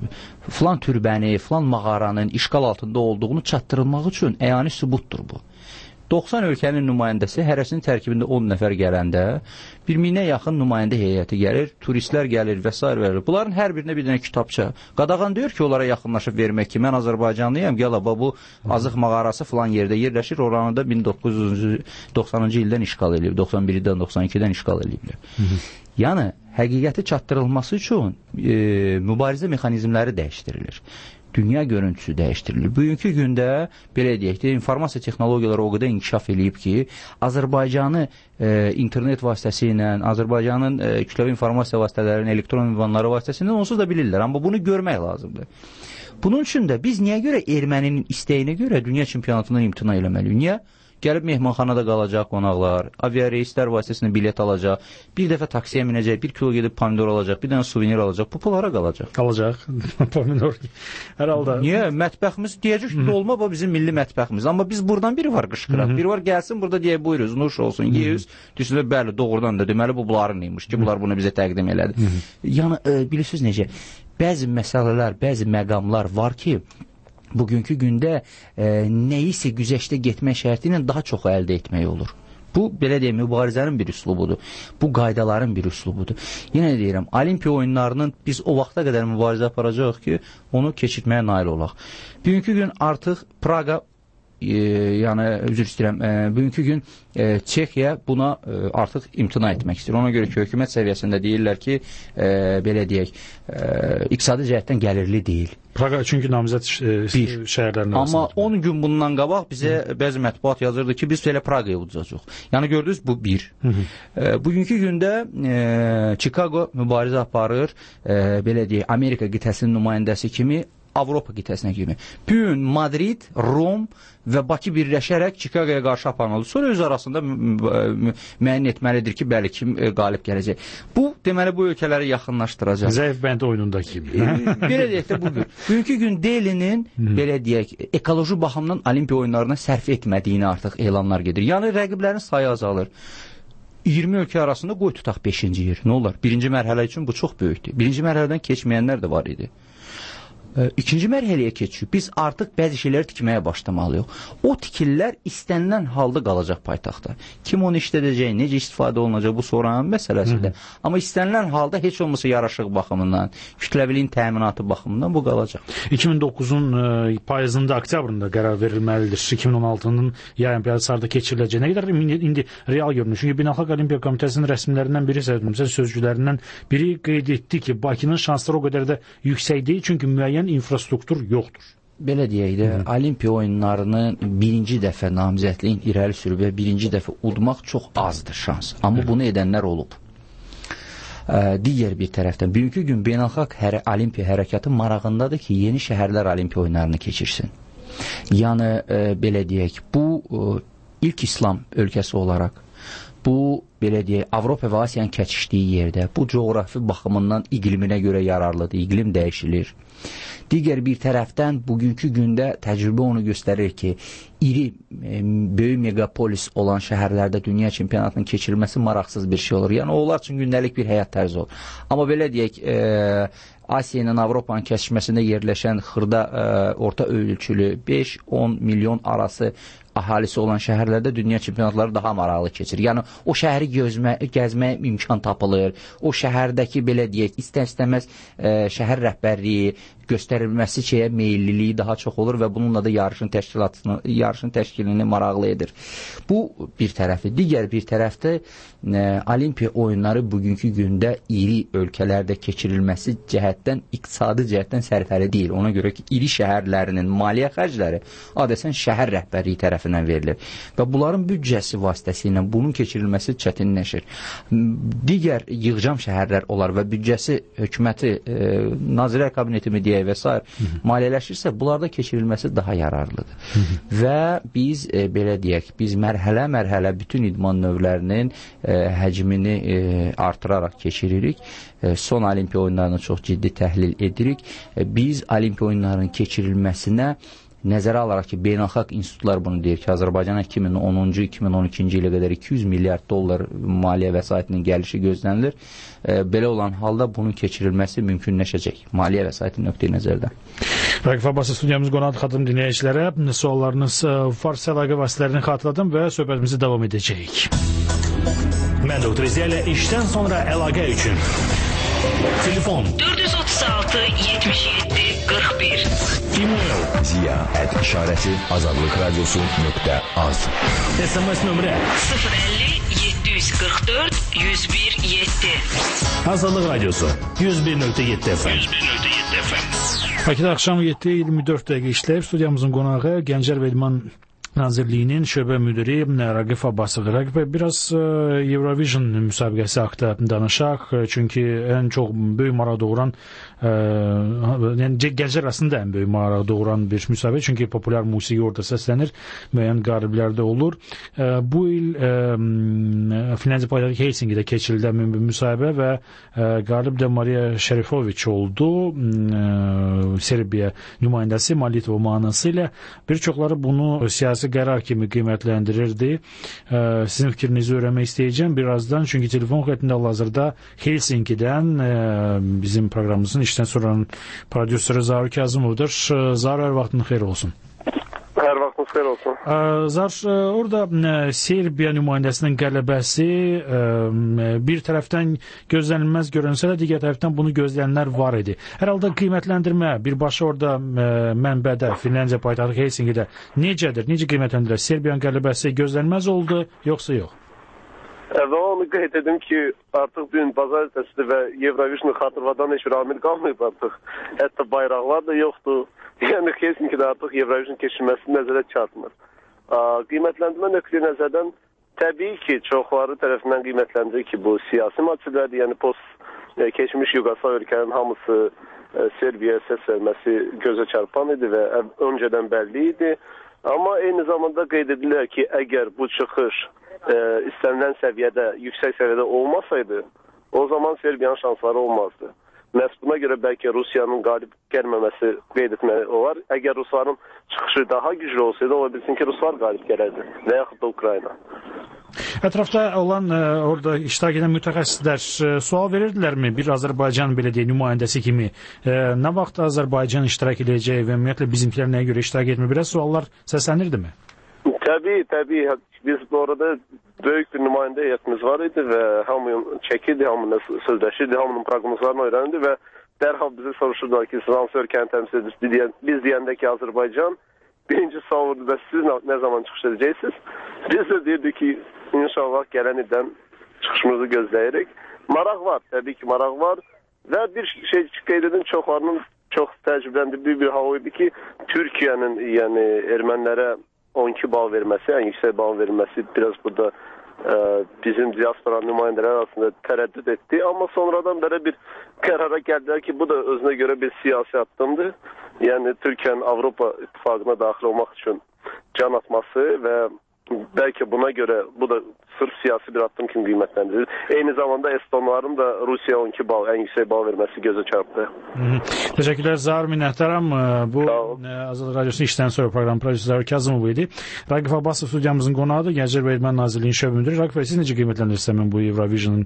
filan türbəni, filan mağaranın işğal altında olduğunu çatdırılmaq üçün əyani sübutdur bu. doxsan ölkənin nümayəndəsi, hərəsinin tərkibində on nəfər gələndə bir minə yaxın nümayəndə heyəti gəlir, turistlər gəlir və s. verir. Bunların hər birinə bir dənə kitabça. Qadağan deyir ki, onlara yaxınlaşıb vermək ki, mən Azərbaycanlıyam, gəl abba bu Azıq mağarası filan yerdə yerləşir, oranı da min doqquz yüz doxsanıncı ildən işğal edib, doxsan birdən, doxsan ikidən işğal ediblər. Yəni, həqiqəti çatdırılması üçün e, mübarizə mexanizmləri dəyişdirilir. Dünya görüntüsü dəyişdirilir. Bugünkü gündə, belə deyək də, informasiya texnologiyaları o qədər inkişaf edib ki, Azərbaycanı e, internet vasitəsilə, Azərbaycanın e, kütləvi informasiya vasitələrinin, elektron ünvanları vasitəsilə onsuz da bilirlər. Amma bunu görmək lazımdır. Bunun üçün də biz niyə görə erməninin istəyinə görə dünya çempionatından imtina eləməliyik? Niyə? Gəlib mehmanxanada qalacaq qonaqlar, aviareyslər vasitəsilə bilet alacaq, bir dəfə taksiyə minəcək, bir kilo gedib pomidor alacaq, bir dənə suvenir alacaq, bu pullara qalacaq. Qalacaq, pomidor. Hər halda. Niyə? Mətbəximiz deyəcək ki, dolma bu bizim milli mətbəximiz. Amma biz buradan biri var qışqıraq, biri var gəlsin burada deyək, buyuruz, nuş olsun, yeyiz. Düşünür, bəli, doğrudan da deməli bu bunların neymiş ki, bunlar bunu bizə təqdim elədi. Yəni, e, bilirsiniz necə, bəzi məsələlər, bəzi məqamlar var ki, bugünkü gündə e, nəyisə güzəştə getmək şərti ilə daha çox əldə etmək olur. Bu, belə deyək, mübarizənin bir üslubudur. Bu, qaydaların bir üslubudur. Yenə deyirəm, olimpiya oyunlarının biz o vaxta qədər mübarizə aparacaq ki, onu keçirməyə nail olaq. Bugünkü gün artıq Praqa e, yəni üzr istəyirəm, e, bugünkü gün e, Çexiya buna e, artıq imtina etmək istəyir. Ona görə ki, hökumət səviyyəsində deyirlər ki, e, belə deyək, e, iqtisadi cəhətdən gəlirli deyil. Praqa çünki namizəd şəhərlərindən. Amma on gün bundan qabaq bizə Hı. bəzi mətbuat yazırdı ki, biz belə Praqaya udacağıq. Yəni gördünüz, bu bir. Hı -hı. E, bugünkü gündə e, Chicago mübarizə aparır, e, belə deyək, Amerika qitəsinin nümayəndəsi kimi, Avropa qitəsinə kimi. Bugün Madrid, Rom və Bakı birləşərək Chicagoya qarşı aparmalıdır. Sonra öz arasında müəyyən etməlidir ki, bəli, kim qalib gələcək. Bu, deməli, bu ölkələri yaxınlaşdıracaq. Zəif bənd oyunundakı kimi. Belə deyək də bugün. Bugünkü gün Delinin, belə deyək, ekoloji baxımdan Olimpiya oyunlarına sərf etmədiyini artıq elanlar gedir. Yəni, rəqiblərin sayı azalır. iyirmi ölkə arasında qoy tutaq beşinci yer. Nə olar? Birinci mərhələ üçün bu çox böyükdür. Birinci mərhələdən keçməyənlər də var idi. İkinci mərhələyə keçiyor. Biz artıq bəzi şeyləri tikməyə başlamalıyıq. O tikillər istənilən halda qalacaq paytaxtda. Kim onu işlədəcək, necə istifadə olunacaq, bu sonranın məsələsidir. Amma istənilən halda heç olmasa yaraşıq baxımından, kütləviliyin təminatı baxımından bu qalacaq. iki min doqquzun payızında, oktyabrında qərar verilməlidir. iki min on altının yay olimpiyadası harda keçiriləcək. Nə qədər indi, indi real görünür. Çünki Beynəlxalq Olimpiya Komitəsinin rəsmilərindən biri, sözcülərindən biri qeyd etdi ki, Bakının şansları o qədər də yüksək deyil, çünki müəyyən infrastruktur yoxdur. Belə deyək də, Olimpiya oyunlarını birinci dəfə namizədliyin irəli sürüb və birinci dəfə udmaq çox azdır şans. Amma Hı. bunu edənlər olub. Ə, digər bir tərəfdən, bugünkü gün beynəlxalq hərə, Olimpiya hərəkatı marağındadır ki, yeni şəhərlər Olimpiya oyunlarını keçirsin. Yəni, ə, belə deyək, bu ə, ilk İslam ölkəsi olaraq, bu, belə deyək, Avropa və Asiyanın keçişdiyi yerdə, bu coğrafi baxımından iqliminə görə yararlıdır, iqlim dəyişilir. Digər bir tərəfdən bugünkü gündə təcrübə onu göstərir ki, iri, e, böyük megapolis olan şəhərlərdə dünya çempionatının keçirilməsi maraqsız bir şey olur. Yəni, onlar üçün gündəlik bir həyat tərzi olur. Amma belə deyək, e, Asiya ilə Avropanın kəsişməsində yerləşən xırda e, orta ölçülü beş on milyon arası əhalisi olan şəhərlərdə dünya çempionatları daha maraqlı keçir. Yəni, o şəhəri gözmə, gəzməyə imkan tapılır. O şəhərdəki, belə deyək, istər-istəməz e, şəhər rəhbərliyi göstərilməsi şeyə meyilliliyi daha çox olur və bununla da yarışın təşkilatını, yarışın təşkilini maraqlı edir. Bu bir tərəfi. Digər bir tərəfdə e, Olimpiya oyunları bugünkü gündə iri ölkələrdə keçirilməsi cəhətdən, iqtisadi cəhətdən sərfəli deyil. Ona görə ki, iri şəhərlərinin maliyyə xərcləri adəsən şəhər rəhbərliyi tərəfindən verilir. Və bunların büdcəsi vasitəsilə bunun keçirilməsi çətinləşir. Digər yığcam şəhərlər olar və büdcəsi hökuməti, e, Nazirlər Kabineti mi deyək və s. maliyyələşirsə, bunlarda keçirilməsi daha yararlıdır. Hı -hı. Və biz, e, belə deyək, biz mərhələ-mərhələ bütün idman növlərinin e, həcmini e, artıraraq keçiririk. E, son Olimpiya oyunlarını çox ciddi təhlil edirik. E, biz Olimpiya oyunlarının keçirilməsinə nəzərə alaraq ki, beynəlxalq institutlar bunu deyir ki, Azərbaycana iki min onuncu iki min on ikinci ilə qədər iki yüz milyard dollar maliyyə vəsaitinin gəlişi gözlənilir. E, belə olan halda bunun keçirilməsi mümkünləşəcək. Maliyyə vəsaiti nöqteyi nəzərdən. Rəqif Abbasov studiyamız qonaq xatırım dinləyicilərə suallarınız varsa əlaqə vasitələrini xatırladım və söhbətimizi davam edəcəyik. Mən doktor Ziya ilə işdən sonra əlaqə üçün telefon dörd yüz otuz altı yetmiş yeddi qırx bir. E-mail ziya at işarəsi azadlıq radiosu nöqtə az. S M S nömrə sıfır əlli yeddi yüz qırx dörd yüz bir yeddi. Azadlıq radiosu yüz bir nöqtə yeddi F M. yüz bir nöqtə yeddi F M. Bakıda axşam yeddi iyirmi dörd dəqiqə işləyib studiyamızın qonağı Gənclər və İdman Nazirliyinin şöbə müdiri Rəqif Abbasov. Rəqif bəy, biraz Eurovision müsabiqəsi haqqında danışaq. Çünki ən çox böyük maraq doğuran, yəni gənclər arasında ən böyük maraq doğuran bir müsabiqə. Çünki populyar musiqi orada səslənir, müəyyən qaliblər də olur. Bu il Finlandiya paytaxtı Helsinkidə keçirildi bir müsabiqə və qalib də Mariya Şərifoviç oldu. Serbiya nümayəndəsi Malitova manası ilə bir çoxları bunu siyasi qərar kimi qiymətləndirirdi. Sizin fikrinizi öyrənmək istəyəcəm birazdan, çünki telefon xəttində hal-hazırda Helsinkidən bizim proqramımızın işdən sonra prodüseri Zaur Kazımovdur. Zaur, hər vaxtın xeyir olsun. Hər vaxtınız xeyir olsun. Zar, orada Serbiya nümayəndəsinin qələbəsi bir tərəfdən gözlənilməz görünsə də, digər tərəfdən bunu gözləyənlər var idi. Hər halda qiymətləndirmə birbaşa orada mənbədə, Finlandiya paytaxtı Helsinkidə necədir? Necə qiymətləndirir? Serbiyanın qələbəsi gözlənilməz oldu, yoxsa yox? Və onu qeyd edim ki, artıq bugün bazar ertəsidir və Eurovision xatırladan heç bir amil qalmayıb artıq. Hətta bayraqlar da yoxdur. Yəni Helsinkidə artıq Eurovision keçirməsi nəzərə çarpmır. Qiymətləndirmə nöqteyi nəzərdən təbii ki, çoxları tərəfindən qiymətləndirilir ki, bu siyasi məsələdir. Yəni post keçmiş Yugoslav ölkənin hamısı Serbiyaya səs verməsi gözə çarpan idi və öncədən bəlli idi. Amma eyni zamanda qeyd edilir ki, əgər bu çıxış e, istənilən səviyyədə, yüksək səviyyədə olmasaydı, o zaman Serbiyanın şansları olmazdı. Məhz buna görə bəlkə Rusiyanın qalib gəlməməsi qeyd etmək olar. Əgər Rusların çıxışı daha güclü olsaydı, ola bilsin ki, Ruslar qalib gələrdi və yaxud da Ukrayna. Ətrafda olan orada iştirak edən mütəxəssislər sual verirdilərmi? Bir Azərbaycan belə deyək nümayəndəsi kimi nə vaxt Azərbaycan iştirak edəcək və ümumiyyətlə bizimkilər nəyə görə iştirak etmir? Biraz suallar səslənirdi mi? Təbii, təbii. Biz orada böyük bir nümayəndə heyətimiz var idi və hamının çəkirdi, hamının sözləşirdi, hamının proqnozlarını öyrənirdi və dərhal bizi soruşurdular ki, siz hansı ölkəni təmsil edirsiniz? Biz deyəndə ki, Azərbaycan birinci sual oldu və siz nə zaman çıxış edəcəksiniz? Biz də deyirdik ki, İnşallah gələn ildən çıxışımızı gözləyirik. Maraq var, təbii ki maraq var. Və bir şey qeyd edin, çoxlarının çox təcrübələndirdiyi bir hal idi ki, Türkiyənin yəni ermənilərə on iki bal verməsi, ən yüksək bal verməsi biraz burada e, bizim diaspora nümayəndələr arasında tərəddüd etdi. Amma sonradan belə bir qərara gəldilər ki, bu da özünə görə bir siyasi addımdır. Yəni Türkiyənin Avropa İttifaqına daxil olmaq üçün can atması və bəlkə buna görə bu da sırf siyasi bir addım kimi qiymətləndirilir. Eyni zamanda Estonların da Rusiya on iki bal, ən yüksək bal verməsi gözə çarpdı. Təşəkkürlər Zahir, minnətdaram. Bu Azad Radiosu işdən sonra proqram prodüseri Kazımov idi. Raqif Abbasov studiyamızın qonağıdır. Gənclər və İdman Nazirliyinin şöbə müdiri. Raqif bəy, siz necə qiymətləndirirsiniz bu Eurovision'un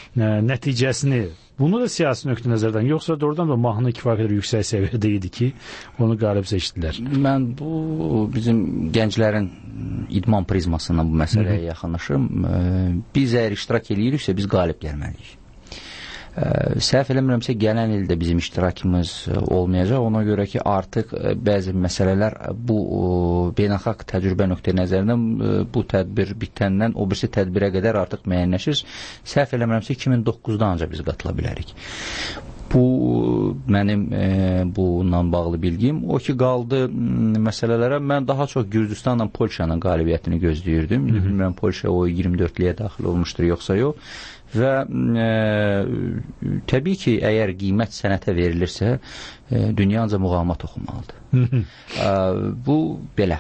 nəticəsini? Bunu da siyasi nöqtə nəzərdən, yoxsa doğrudan da mahnı kifayət qədər yüksək səviyyədə idi ki, onu qalib seçdilər? Mən bu bizim gənclərin idman prizmasından bu məsələyə yaxınlaşım. Biz əgər iştirak ediriksə, biz qalib gəlməliyik. Səhv eləmirəmsə, gələn ildə bizim iştirakımız olmayacaq. Ona görə ki, artıq bəzi məsələlər bu beynəlxalq təcrübə nöqteyi nəzərindən bu tədbir bitəndən o birisi tədbirə qədər artıq müəyyənləşir. Səhv eləmirəmsə, iki min doqquzda ancaq biz qatıla bilərik. Bu mənim e, bununla bağlı bilgim. O ki, qaldı məsələlərə mən daha çox Gürcüstanla Polşanın qalibiyyətini gözləyirdim. Bilmirəm, Polşa o iyirmi dördlüyə daxil olmuşdur, yoxsa yox. Və e, təbii ki, əgər qiymət sənətə verilirsə, e, dünya ancaq muğamat oxumalıdır. e, bu belə.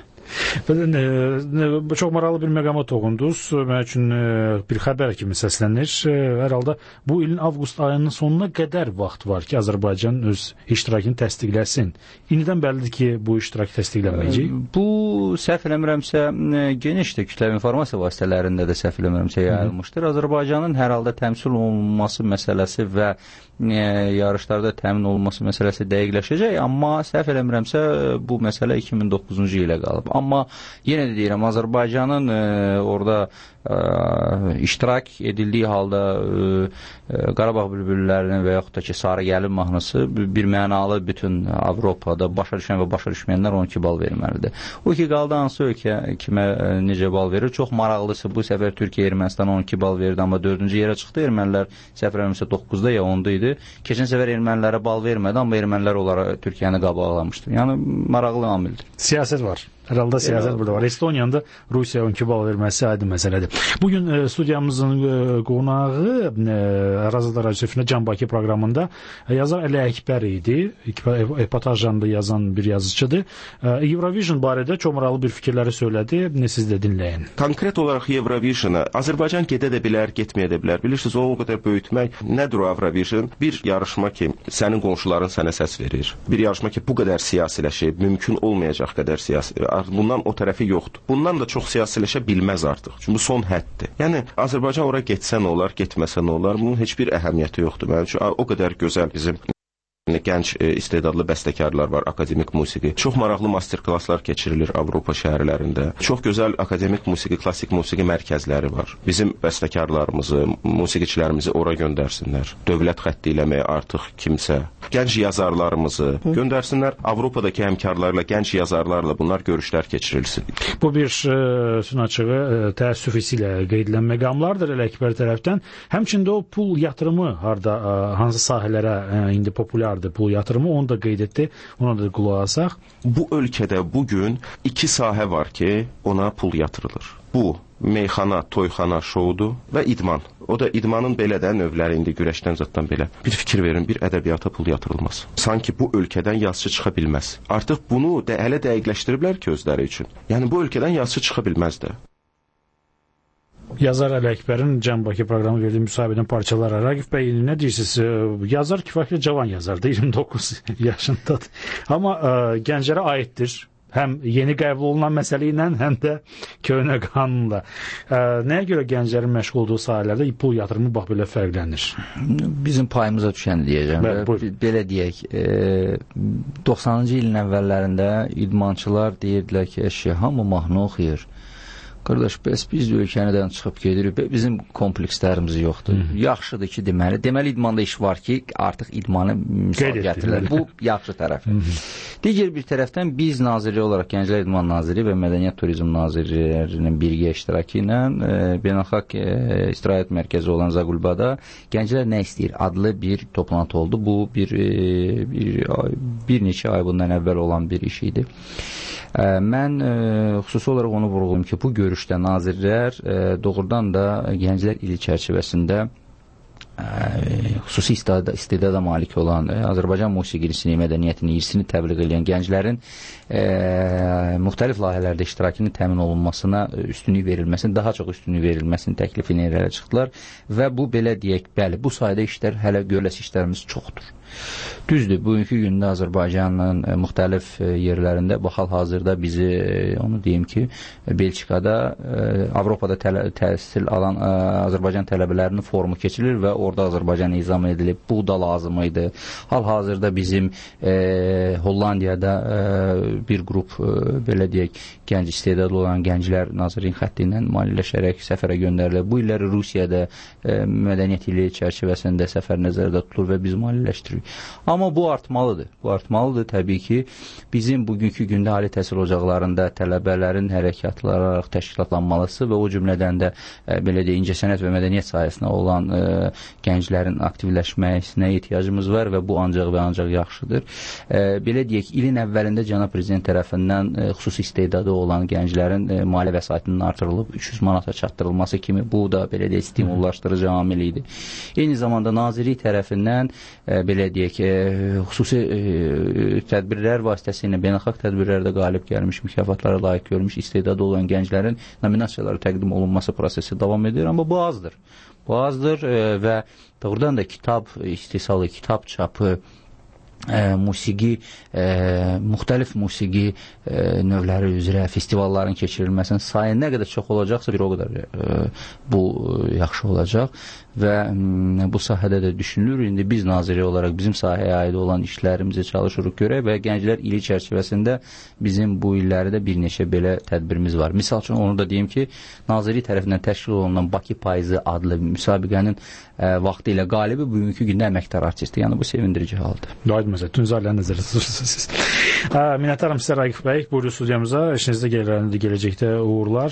Çox maraqlı bir məqama toxundunuz. Mənim üçün bir xəbər kimi səslənir. Hər halda bu ilin avqust ayının sonuna qədər vaxt var ki, Azərbaycan öz iştirakını təsdiqləsin. İndidən bəllidir ki, bu iştirak təsdiqlənməyəcək. Bu səhv eləmirəmsə, genişdir kütləvi informasiya vasitələrində də səhv eləmirəmsə yayılmışdır. Azərbaycanın hər halda təmsil olunması məsələsi və yarışlarda təmin olunması məsələsi dəqiqləşəcək, amma səhv eləmirəmsə bu məsələ iki min doqquzuncu ilə qalıb. Amma yenə də deyirəm, Azərbaycanın e, orada e, iştirak edildiyi halda e, Qarabağ bülbüllərinin və yaxud da ki, Sarı Gəlin mahnısı bir mənalı bütün Avropada başa düşən və başa düşməyənlər on iki bal verməlidir. O ki, qaldı hansı ölkə kimə e, necə bal verir? Çox maraqlısı, bu səfər Türkiyə Ermənistan on iki bal verdi, amma dördüncü yerə çıxdı. Ermənilər səhv eləmirəmsə doqquzda ya onda idi. Keçən səfər ermənilərə bal vermədi, amma ermənilər onlara Türkiyəni qabaqlamışdı. Yəni maraqlı amildir. Siyasət var. Hər halda siyasət burada var. Estoniyanın da Rusiya on iki bal verməsi aydın məsələdir. Bugün e, studiyamızın e, qonağı e, Azad Radiosu'nda Can Bakı proqramında e, yazar Əli Əkbər idi. Epotaj janrında yazan bir yazıcıdır. E, Eurovision barədə çox maraqlı bir fikirləri söylədi. Ne siz də dinləyin. Konkret olaraq Eurovision'a Azərbaycan gedə də bilər, getməyə də bilər. Bilirsiniz, o o qədər böyütmək nədir o Eurovision? Bir yarışma ki, sənin qonşuların sənə səs verir. Bir yarışma ki, bu qədər siyasiləşib, mümkün olmayacaq qədər siyasi. Bundan o tərəfi yoxdur. Bundan da çox siyasiləşə bilməz artıq. Çünki bu son həddir. Yəni Azərbaycan ora getsə nə olar, getməsə nə olar? Bunun heç bir əhəmiyyəti yoxdur. Mənim üçün o qədər gözəl bizim Gənc e, istedadlı bəstəkarlar var, akademik musiqi. Çox maraqlı master-klasslar keçirilir Avropa şəhərlərində. Çox gözəl akademik musiqi, klassik musiqi mərkəzləri var. Bizim bəstəkarlarımızı, musiqiçilərimizi ora göndərsinlər. Dövlət xətti ilə mi artıq kimsə. Gənc yazarlarımızı göndərsinlər. Avropadakı həmkarlarla, gənc yazarlarla bunlar görüşlər keçirilsin. Bu bir e, açığı e, təəssüf ilə qeyd edilən məqamlardır elə Əkbər tərəfdən. Həmçində o pul yatırımı harda, e, hansı sahələrə e, indi populyar pul yatırımı, onu da qeyd etdi, ona da qulaq asaq. Bu ölkədə bugün iki sahə var ki, ona pul yatırılır. Bu, meyxana, toyxana şoudur və idman. O da idmanın belə də növləri indi güləşdən zaddan belə. Bir fikir verin, bir ədəbiyyata pul yatırılmaz. Sanki bu ölkədən yazıçı çıxa bilməz. Artıq bunu də hələ dəqiqləşdiriblər ki, özləri üçün. Yəni bu ölkədən yazıçı çıxa bilməz də. Yazar Əli Əkbərin Cəm Bakı proqramı verdiyi müsahibədən parçalara. Raqif bəy, nə deyirsiniz? Yazar kifayətli cavan yazardır, iyirmi doqquz yaşındadır. Amma ə, gənclərə aiddir. Həm yeni qəbul olunan məsələ ilə, həm də köhnə qanunla. Ə, nəyə görə gənclərin məşğul olduğu sahələrdə pul yatırımı bax belə fərqlənir? Bizim payımıza düşən deyəcəm. Bəli, belə deyək, e, doxsanıncı ilin əvvəllərində idmançılar deyirdilər ki, əşya, hamı mahnı oxuyur. Qardaş, bəs biz ölkədən çıxıb gedirik, bizim komplekslərimiz yoxdur. Hı -hı. Yaxşıdır ki, deməli. Deməli, idmanda iş var ki, artıq idmanı misal gətirirlər. Bu, yaxşı tərəfi. Digər bir tərəfdən biz nazirlik olaraq Gənclər İdman Naziri və Mədəniyyət Turizm Nazirlərinin birgə iştirakı ilə e, Beynəlxalq e, İstirahət Mərkəzi olan Zaqulbada Gənclər nə istəyir adlı bir toplantı oldu. Bu, bir, e, bir, bir neçə ay bundan əvvəl olan bir iş idi. Mən e, xüsusi olaraq onu vurğulayım ki, bu görüşdə nazirlər e, doğrudan da Gənclər ili çərçivəsində e, xüsusi istedada, istedada malik olan e, Azərbaycan musiqilisini, mədəniyyətini, irsini təbliğ edən gənclərin e, müxtəlif layihələrdə iştirakının təmin olunmasına üstünlük verilməsini, daha çox üstünlük verilməsini təklifini irəli çıxdılar və bu belə deyək, bəli, bu sayda işlər, hələ görüləsi işlərimiz çoxdur. Düzdür, bugünkü gündə Azərbaycanın e, müxtəlif e, yerlərində bu hal-hazırda bizi, e, onu deyim ki, Belçikada, e, Avropada tələ, təhsil alan e, Azərbaycan tələbələrinin forumu keçilir və orada Azərbaycan izam edilib. Bu da lazım idi. Hal-hazırda bizim e, Hollandiyada e, bir qrup, e, belə deyək, gənc istedadlı olan gənclər Nazirliyin xətti ilə maliyyələşərək səfərə göndərilir. Bu illəri Rusiyada e, mədəniyyət ili çərçivəsində səfər nəzərdə tutulur və biz maliyyələşdiririk. Amma bu artmalıdır. Bu artmalıdır təbii ki, bizim bugünkü gündə ali təhsil ocaqlarında tələbələrin hərəkatlararaq təşkilatlanmalısı və o cümlədən də e, belə deyə incəsənət və mədəniyyət sahəsində olan e, gənclərin aktivləşməsinə ehtiyacımız var və bu ancaq və ancaq yaxşıdır. E, belə deyək, ilin əvvəlində Cənab Prezident tərəfindən e, xüsusi istedadı olan gənclərin e, maliyyə vəsaitinin artırılıb üç yüz manata çatdırılması kimi bu da belə deyək, stimullaşdırıcı amil idi. Eyni zamanda nazirlik tərəfindən e, belə deyək, e, xüsusi e, tədbirlər vasitəsilə beynəlxalq tədbirlərdə qalib gəlmiş, mükafatlara layiq görmüş istedadı olan gənclərin nominasiyaları təqdim olunması prosesi davam edir, amma bu azdır. Bu azdır e, və doğrudan da kitab istehsalı, kitab çapı, E, musiqi, e, müxtəlif musiqi e, növləri üzrə festivalların keçirilməsinin sayı nə qədər çox olacaqsa bir o qədər e, bu e, yaxşı olacaq və m, bu sahədə də düşünülür. İndi biz naziri olaraq bizim sahəyə aid olan işlərimizi çalışırıq görək və gənclər ili çərçivəsində bizim bu illərdə bir neçə belə tədbirimiz var. Misal üçün onu da deyim ki, naziri tərəfindən təşkil olunan Bakı Payızı adlı müsabiqənin e, vaxtı ilə qalibi bugünkü gündə əməkdar artistdir. Yəni bu sevindirici haldır. Aydın məsələ, tünzarları nəzərdə tutursunuz siz. Minnətdaram sizə Raqif bəy. Buyurun studiyamıza. İşinizdə gələcəkdə, gələcəkdə uğurlar.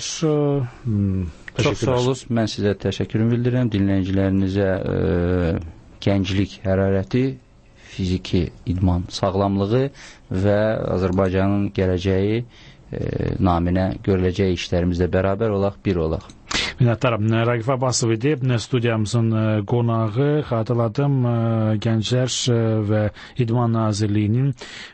Hmm, Çox sağ olun. Mən sizə təşəkkürümü bildirirəm. Dinləyicilərinizə e, gənclik hərarəti, fiziki idman sağlamlığı və Azərbaycanın gələcəyi e, naminə görüləcək işlərimizlə bərabər olaq, bir olaq. Minnətdaram. Raqif Abbasov idi studiyamızın qonağı. Xatırladım, Gənclər və İdman Nazirliyinin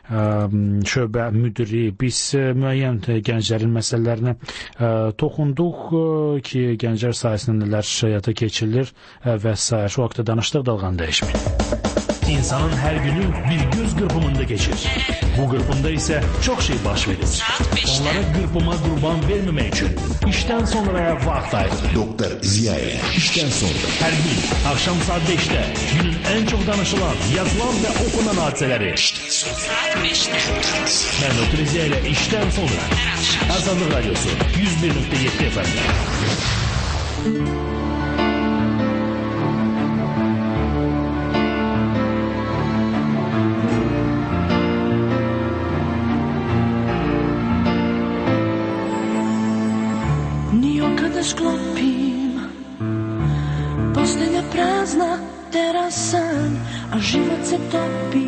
şöbə müdiri. Biz müəyyən gənclərin məsələlərinə toxunduq ki, gənclər sayəsində nələr həyata keçirilir və s. Şu vaxtda danışdıq, dalğanı dəyişməyin. İnsanın her günü bir göz kırpımında geçir. Bu kırpımda ise çok şey baş verir. Onlara kırpıma kurban vermemek için işten sonraya vakit ayırır. Doktor Ziya'ya işten sonra. Her gün akşam saat beşte günün en çok danışılan, yazılan ve okunan hadiseleri. Saat beşte. Ben Doktor Ziya ile işten sonra. Azadlık Radyosu yüz bir nokta yedi F M'de. Sklopim, postelja prazna, terasan, a život se topi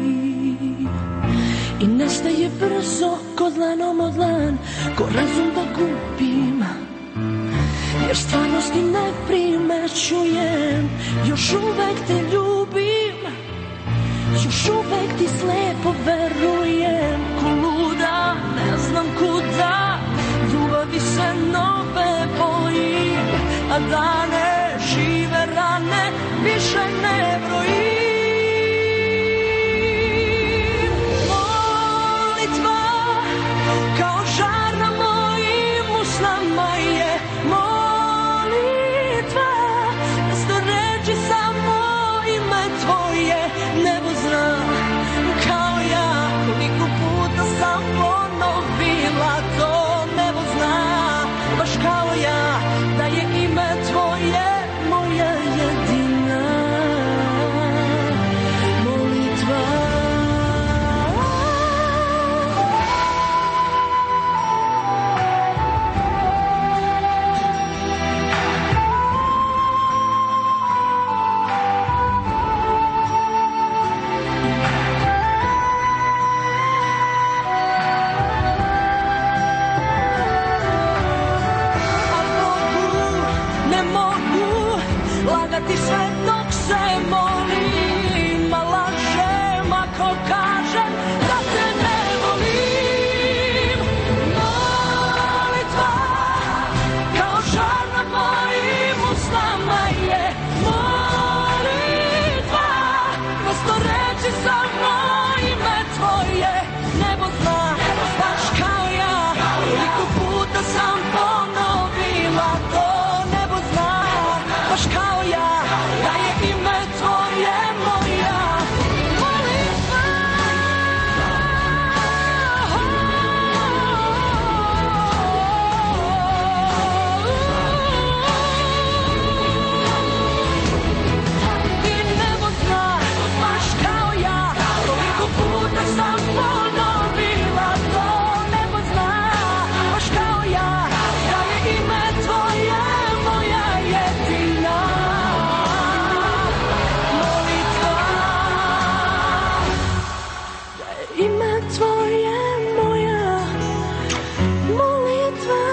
i nestaje brzo ko dlanom od dlan, ko razum da gubim, jer stvarnosti ne primećujem, još uvek te ljubim, još uvek ti slepo verujem, ko luda ne znam kuda, ljubavi se nove bojim, a dane žive rane više ne brojim. Molitva kao žar na mojim usnama je molitva, mesto reči samo ime tvoje, nebo zna kao ja, koliko puta sam ponovila to, nebo zna baš kao ja, da je ime tvoje moja jedina molitva. Lagati sve dok se molim, a lažem ako kažem da te ne volim. Molitva kao žar na mojim usnama je molitva, mesto reči samo ime tvoje, nebo zna baš kao ja, koliko puta sam ponovila to, nebo zna baš kao ja, da je ime tvoje moja molitva. I nebo zna baš kao ja, koliko puta sam ponovila to, nebo zna baš kao ja, da je ime tvoje moja jedina molitva. Da je ime tvoje moja molitva.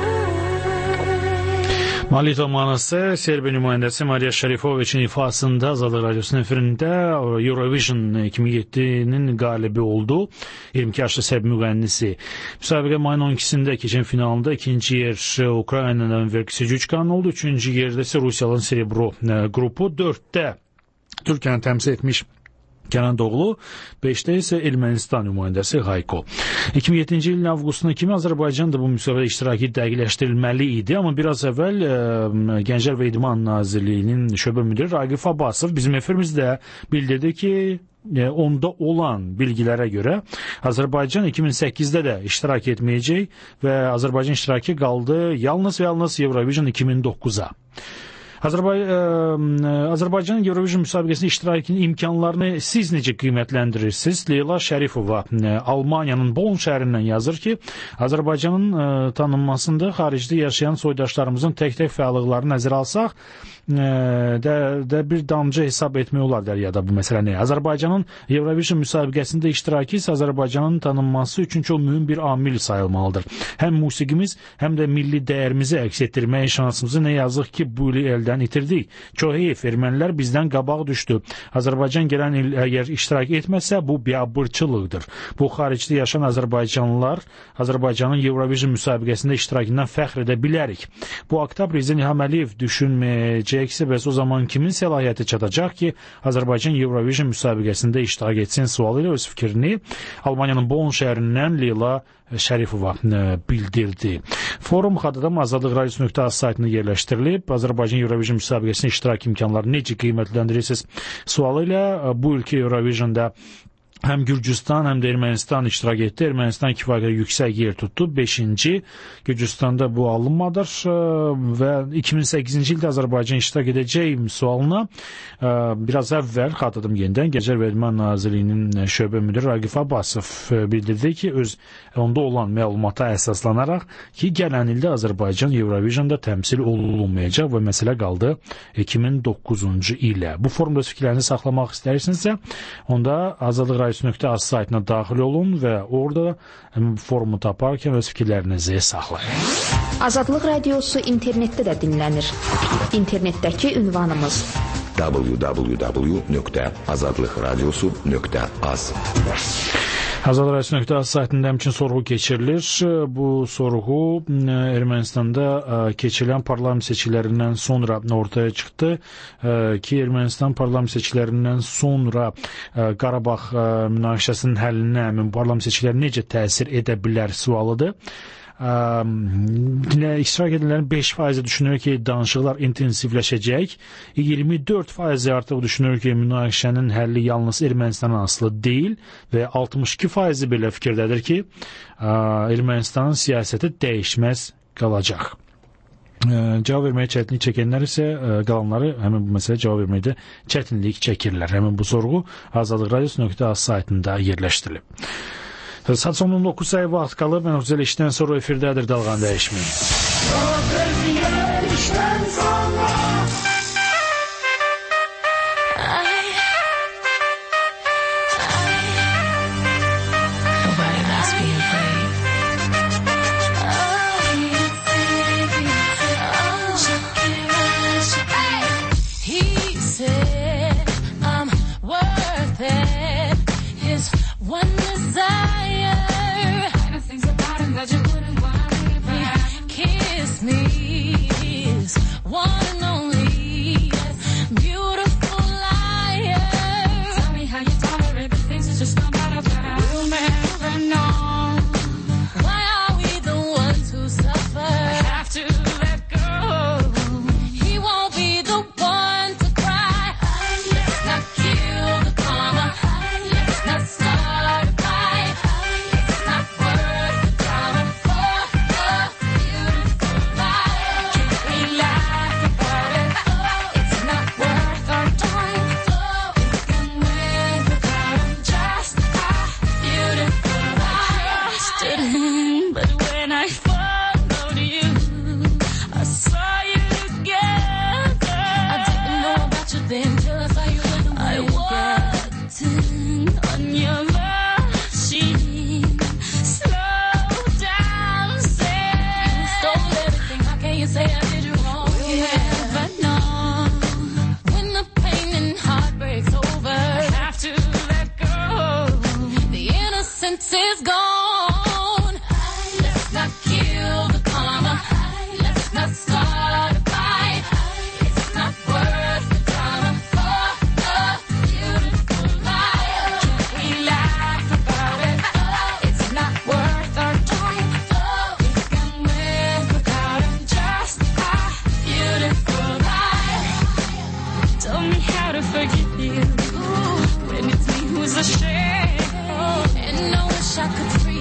Mali zamanısı Serbiya nümayəndəsi Mariya Şərifoviçin ifasında Azadlık Radyosu'nun efirində Eurovision iki min yeddinin qalibi oldu. iyirmi iki yaşlı Serb müğənnisi. Müsabiqə mayın on ikisində keçən finalında ikinci yer Ukrayna'nın Verksiyuçkanın oldu. Üçüncü yerde ise Rusya'nın Serebro grubu. Dörtte Türkiye'ni temsil etmiş Kenan Doğulu, beşte ise Ermənistan nümayəndəsi Hayko. iki min yeddinci ilin avqustuna kimi Azərbaycan da bu müsabiqədə iştiraki dəqiqləşdirilməli idi, amma biraz əvvəl e, Gənclər və İdman Nazirliyinin şöbə müdiri Raqif Abbasov bizim efirimizdə bildirdi ki, e, onda olan bilgilərə görə Azərbaycan iki min səkkizdə də iştirak etməyəcək və Azərbaycan iştiraki qaldı yalnız və yalnız Eurovision iki min doqquza. Azərbay Azərbaycanın Eurovision müsabiqəsində iştirakının imkanlarını siz necə qiymətləndirirsiniz? Leyla Şərifova Almaniyanın Bonn şəhərindən yazır ki, Azərbaycanın tanınmasında xaricdə yaşayan soydaşlarımızın tək-tək fəallıqlarını nəzərə alsaq, də, də bir damcı hesab etmək olar dəryada bu məsələ nə? Azərbaycanın Eurovision müsabiqəsində iştirakı isə Azərbaycanın tanınması üçün çox mühüm bir amil sayılmalıdır. Həm musiqimiz, həm də milli dəyərimizi əks etdirmək şansımızı nə yazıq ki, bu ili əldən itirdik. Çox heyf, ermənilər bizdən qabaq düşdü. Azərbaycan gələn il əgər iştirak etməsə, bu biabırçılıqdır. Bu xaricdə yaşayan Azərbaycanlılar Azərbaycanın Eurovision müsabiqəsində iştirakından fəxr edə bilərik. Bu haqda Prezident İlham Əliyev düşünməyəcək edəcəksə, bəs o zaman kimin səlahiyyəti çatacaq ki, Azərbaycan Eurovision müsabiqəsində iştirak etsin sualı ilə öz fikrini Almaniyanın Bonn şəhərindən Leyla Şərifova bildirdi. Forum xatırlam azadlıq radiosu nöqtə az saytına yerləşdirilib. Azərbaycan Eurovision müsabiqəsinin iştirak imkanları necə qiymətləndirirsiniz sualı ilə bu ölkə Eurovisionda həm Gürcüstan, həm də Ermənistan iştirak etdi. Ermənistan kifayət qədər yüksək yer tutdu. beşinci. Gürcüstanda bu alınmadır və iki min səkkizinci ildə Azərbaycan iştirak edəcək sualına biraz əvvəl xatırladım yenidən Gənclər və İdman Nazirliyinin şöbə müdiri Raqif Abbasov bildirdi ki, öz onda olan məlumata əsaslanaraq ki, gələn ildə Azərbaycan Eurovisionda təmsil olunmayacaq və məsələ qaldı iki min doqquzuncu ilə. Bu forumda fikirlərini saxlamaq istəyirsinizsə, onda Azadlıq nöqtə az saytına daxil olun və orada forumu taparkən öz fikirlərinizi saxlayın. Azadlıq radiosu internetdə də dinlənir. İnternetdəki ünvanımız w w w nöqtə azadlıq radiosu nöqtə az. Azad radiosu nöqtə az saytında həmçinin sorğu keçirilir. Bu sorğu Ermənistanda keçirilən parlament seçkilərindən sonra ortaya çıxdı ki, Ermənistan parlament seçkilərindən sonra Qarabağ münaqişəsinin həllinə parlament seçkiləri necə təsir edə bilər sualıdır. İştirak edənlərin beş faizi düşünür ki, danışıqlar intensivləşəcək. iyirmi dörd faizi artıq düşünür ki, münaqişənin həlli yalnız Ermənistandan asılı deyil və altmış iki faizi belə fikirdədir ki, Ermənistanın siyasəti dəyişməz qalacaq. Cavab verməyə çətinlik çəkənlər isə qalanları həmin bu məsələyə cavab verməkdə çətinlik çəkirlər. Həmin bu sorğu Azadlıq radiosu nöqtə az saytında yerləşdirilib. Saat sonunun dokuz sayı vaxt qalıb, mən güzel işdən sonra efirdədir Dalğan Dəyişməyin. When it's me who's ashamed, and I wish I could free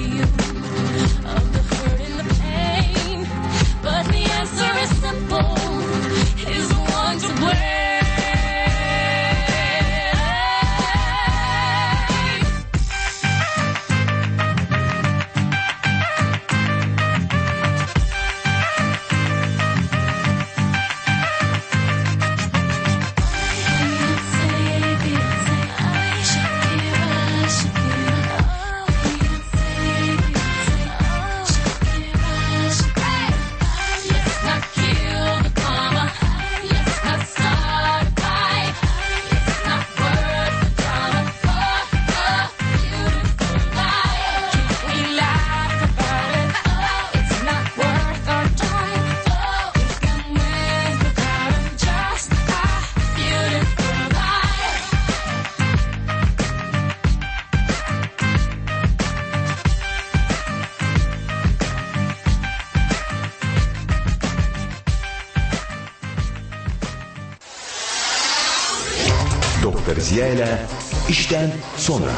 Ziya ilə işdən sonra.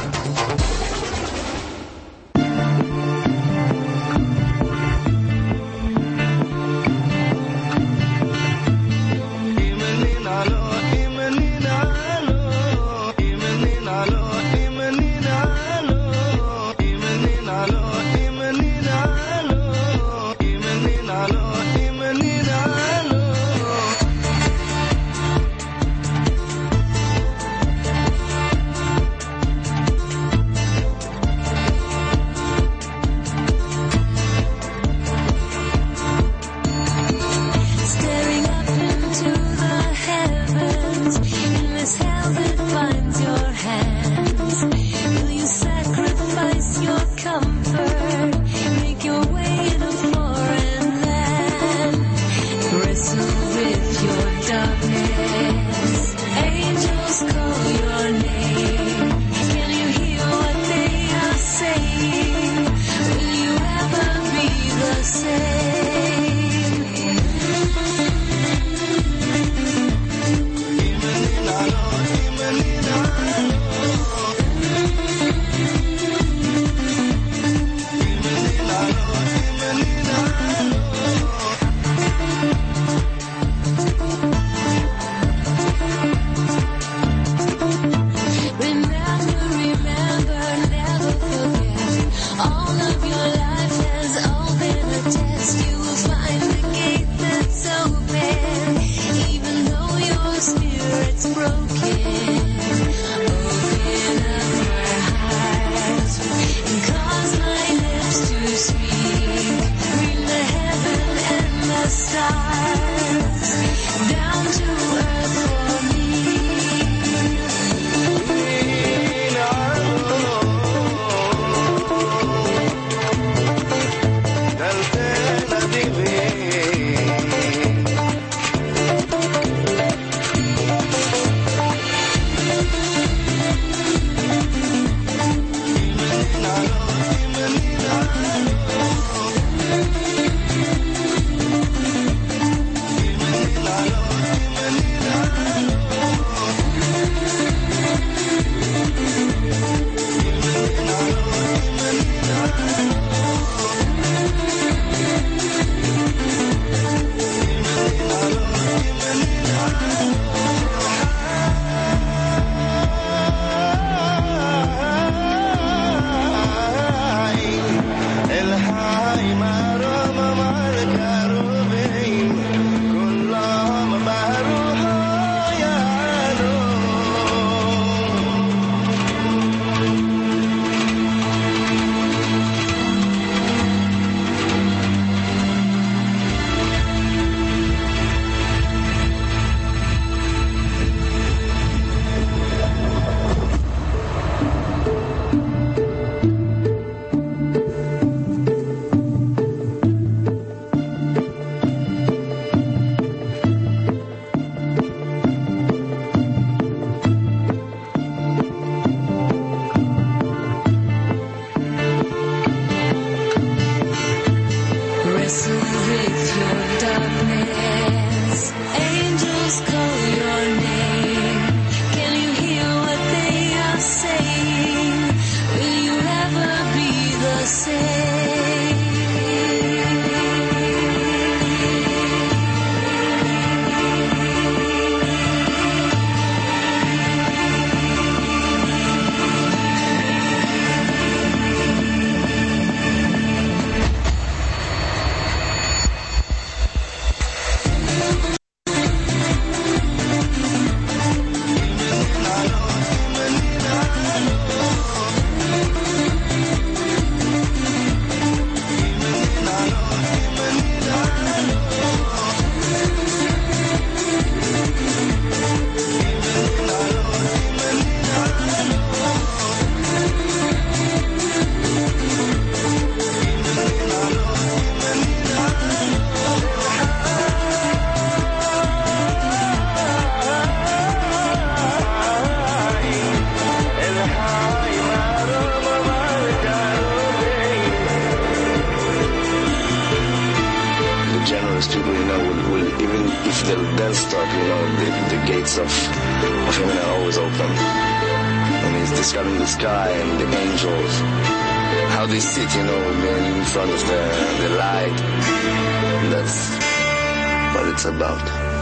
most people, you know, will, will even if they then start, you know, the, the gates of, of heaven are always open. And he's describing the sky and the angels, how they sit, you know, in front of the, the light. That's what it's about.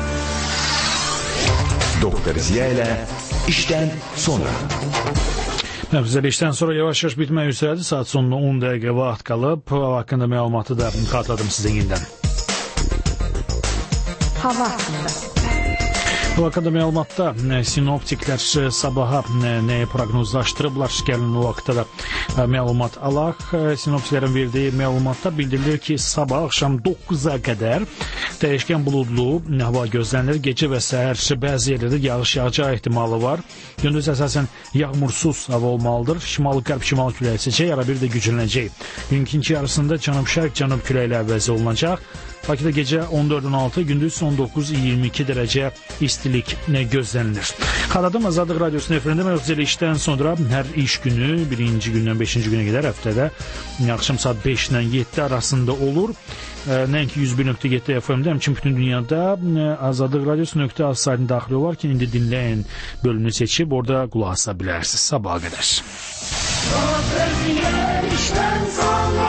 Doktor Ziya ilə işdən sonra. Bizə işdən sonra yavaş-yavaş bitmək üzrədir. Saat sonuna on dəqiqə vaxt qalıb. Haqqında məlumatı da xatırladım sizə yenidən. Hava haqqında. Bu haqqında məlumatda sinoptiklər sabaha nəyə proqnozlaşdırıblar? Gəlin o vaxtda da məlumat alaq. Sinoptiklərin verdiyi məlumatda bildirilir ki, sabah axşam doqquza qədər dəyişkən buludlu hava gözlənilir. Gecə və səhər bəzi yerlərdə yağış yağacağı ehtimalı var. Gündüz əsasən yağmursuz hava olmalıdır. Şimal-qərb şimal küləyi əsəcək, ara bir də güclənəcək. Günün ikinci yarısında cənub-şərq cənub küləyi əvəzi olunacaq. Bakıda gecə on dörd on altı, gündüz on doqquz iyirmi iki dərəcə istilik gözlənilir. Xatırladım, Azadlıq Radiosunun efirində mövzuları işdən sonra hər iş günü birinci gündən beşinci günə qədər həftədə axşam saat beşdən yeddi arasında olur. Nəinki yüz bir nöqtə yeddi F M-də, həmçinin bütün dünyada Azadlıq Radiosu nöqtə az saytını daxil olar ki, indi dinləyin bölümünü seçib orada qulaq asa bilərsiniz. Sabaha qədər. İşdən sonra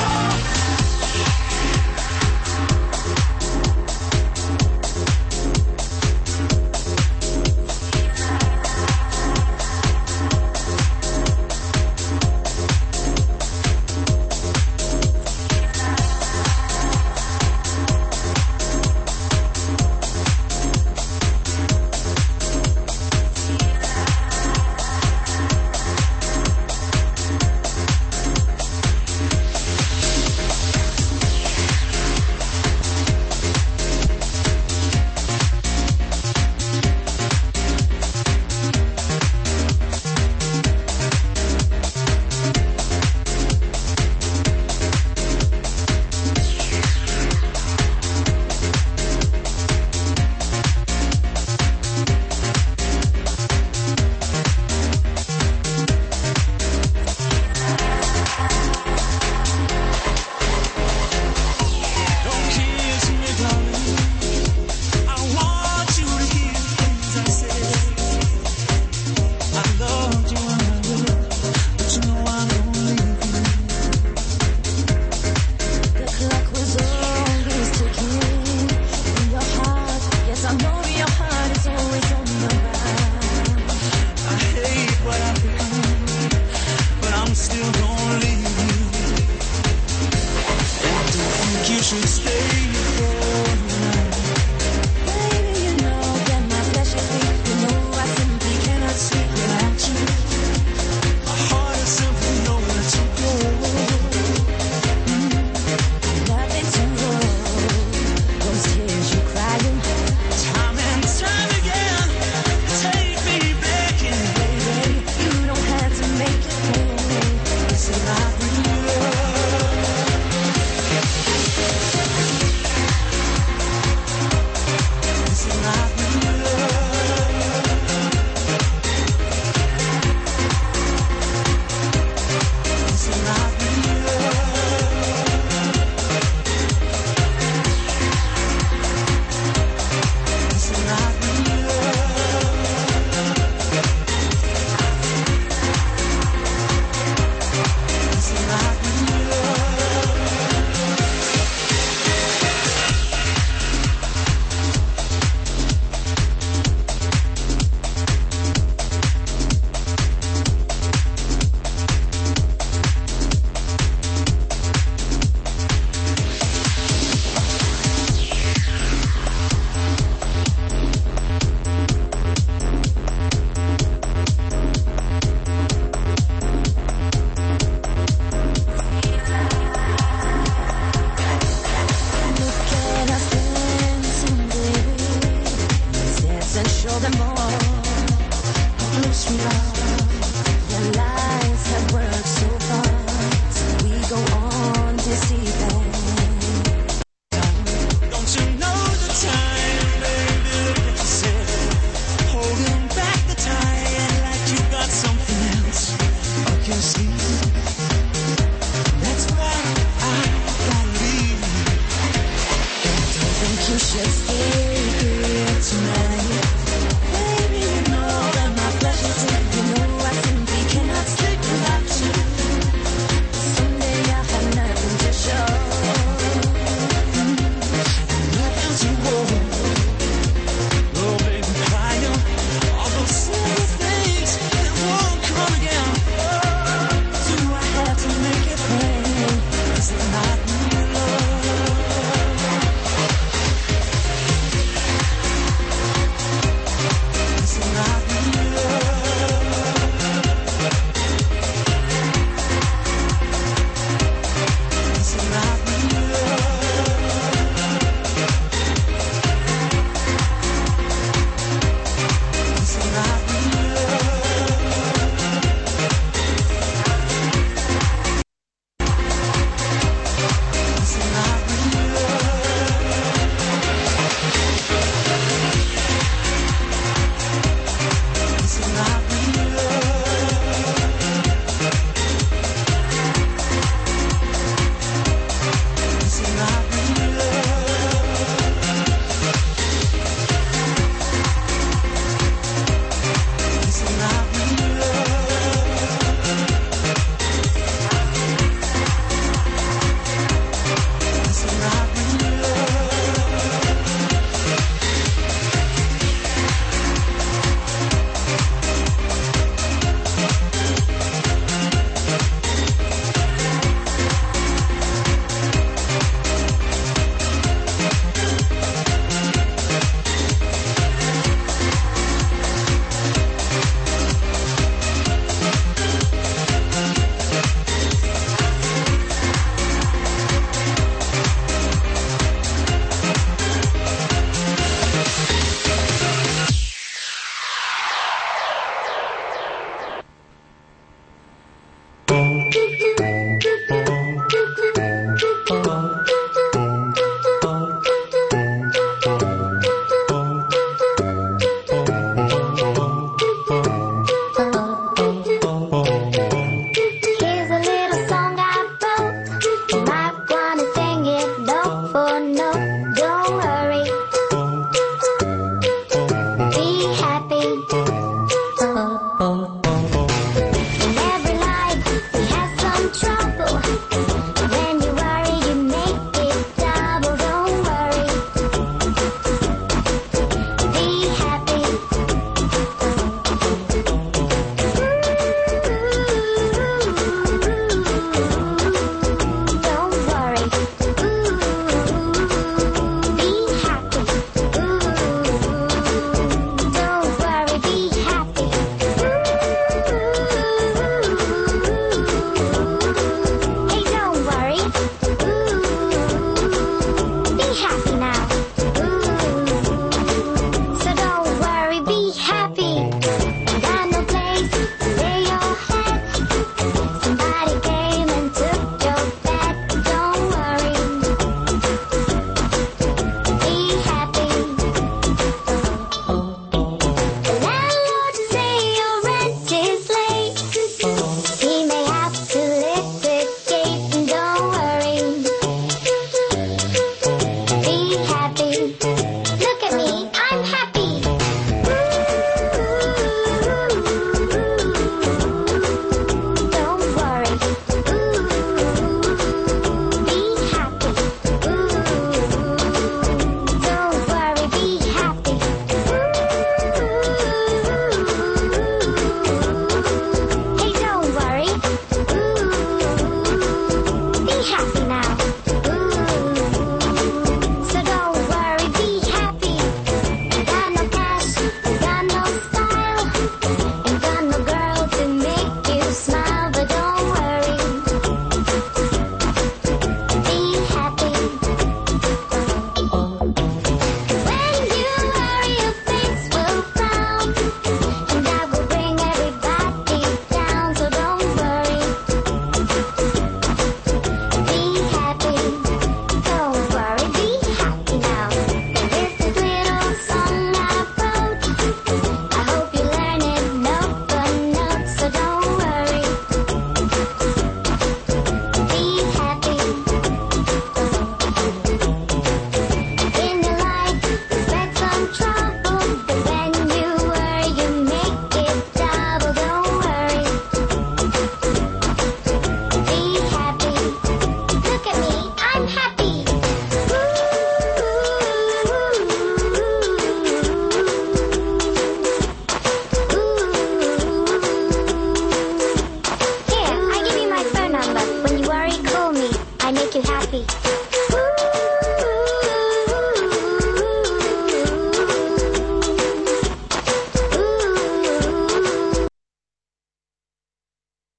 happy.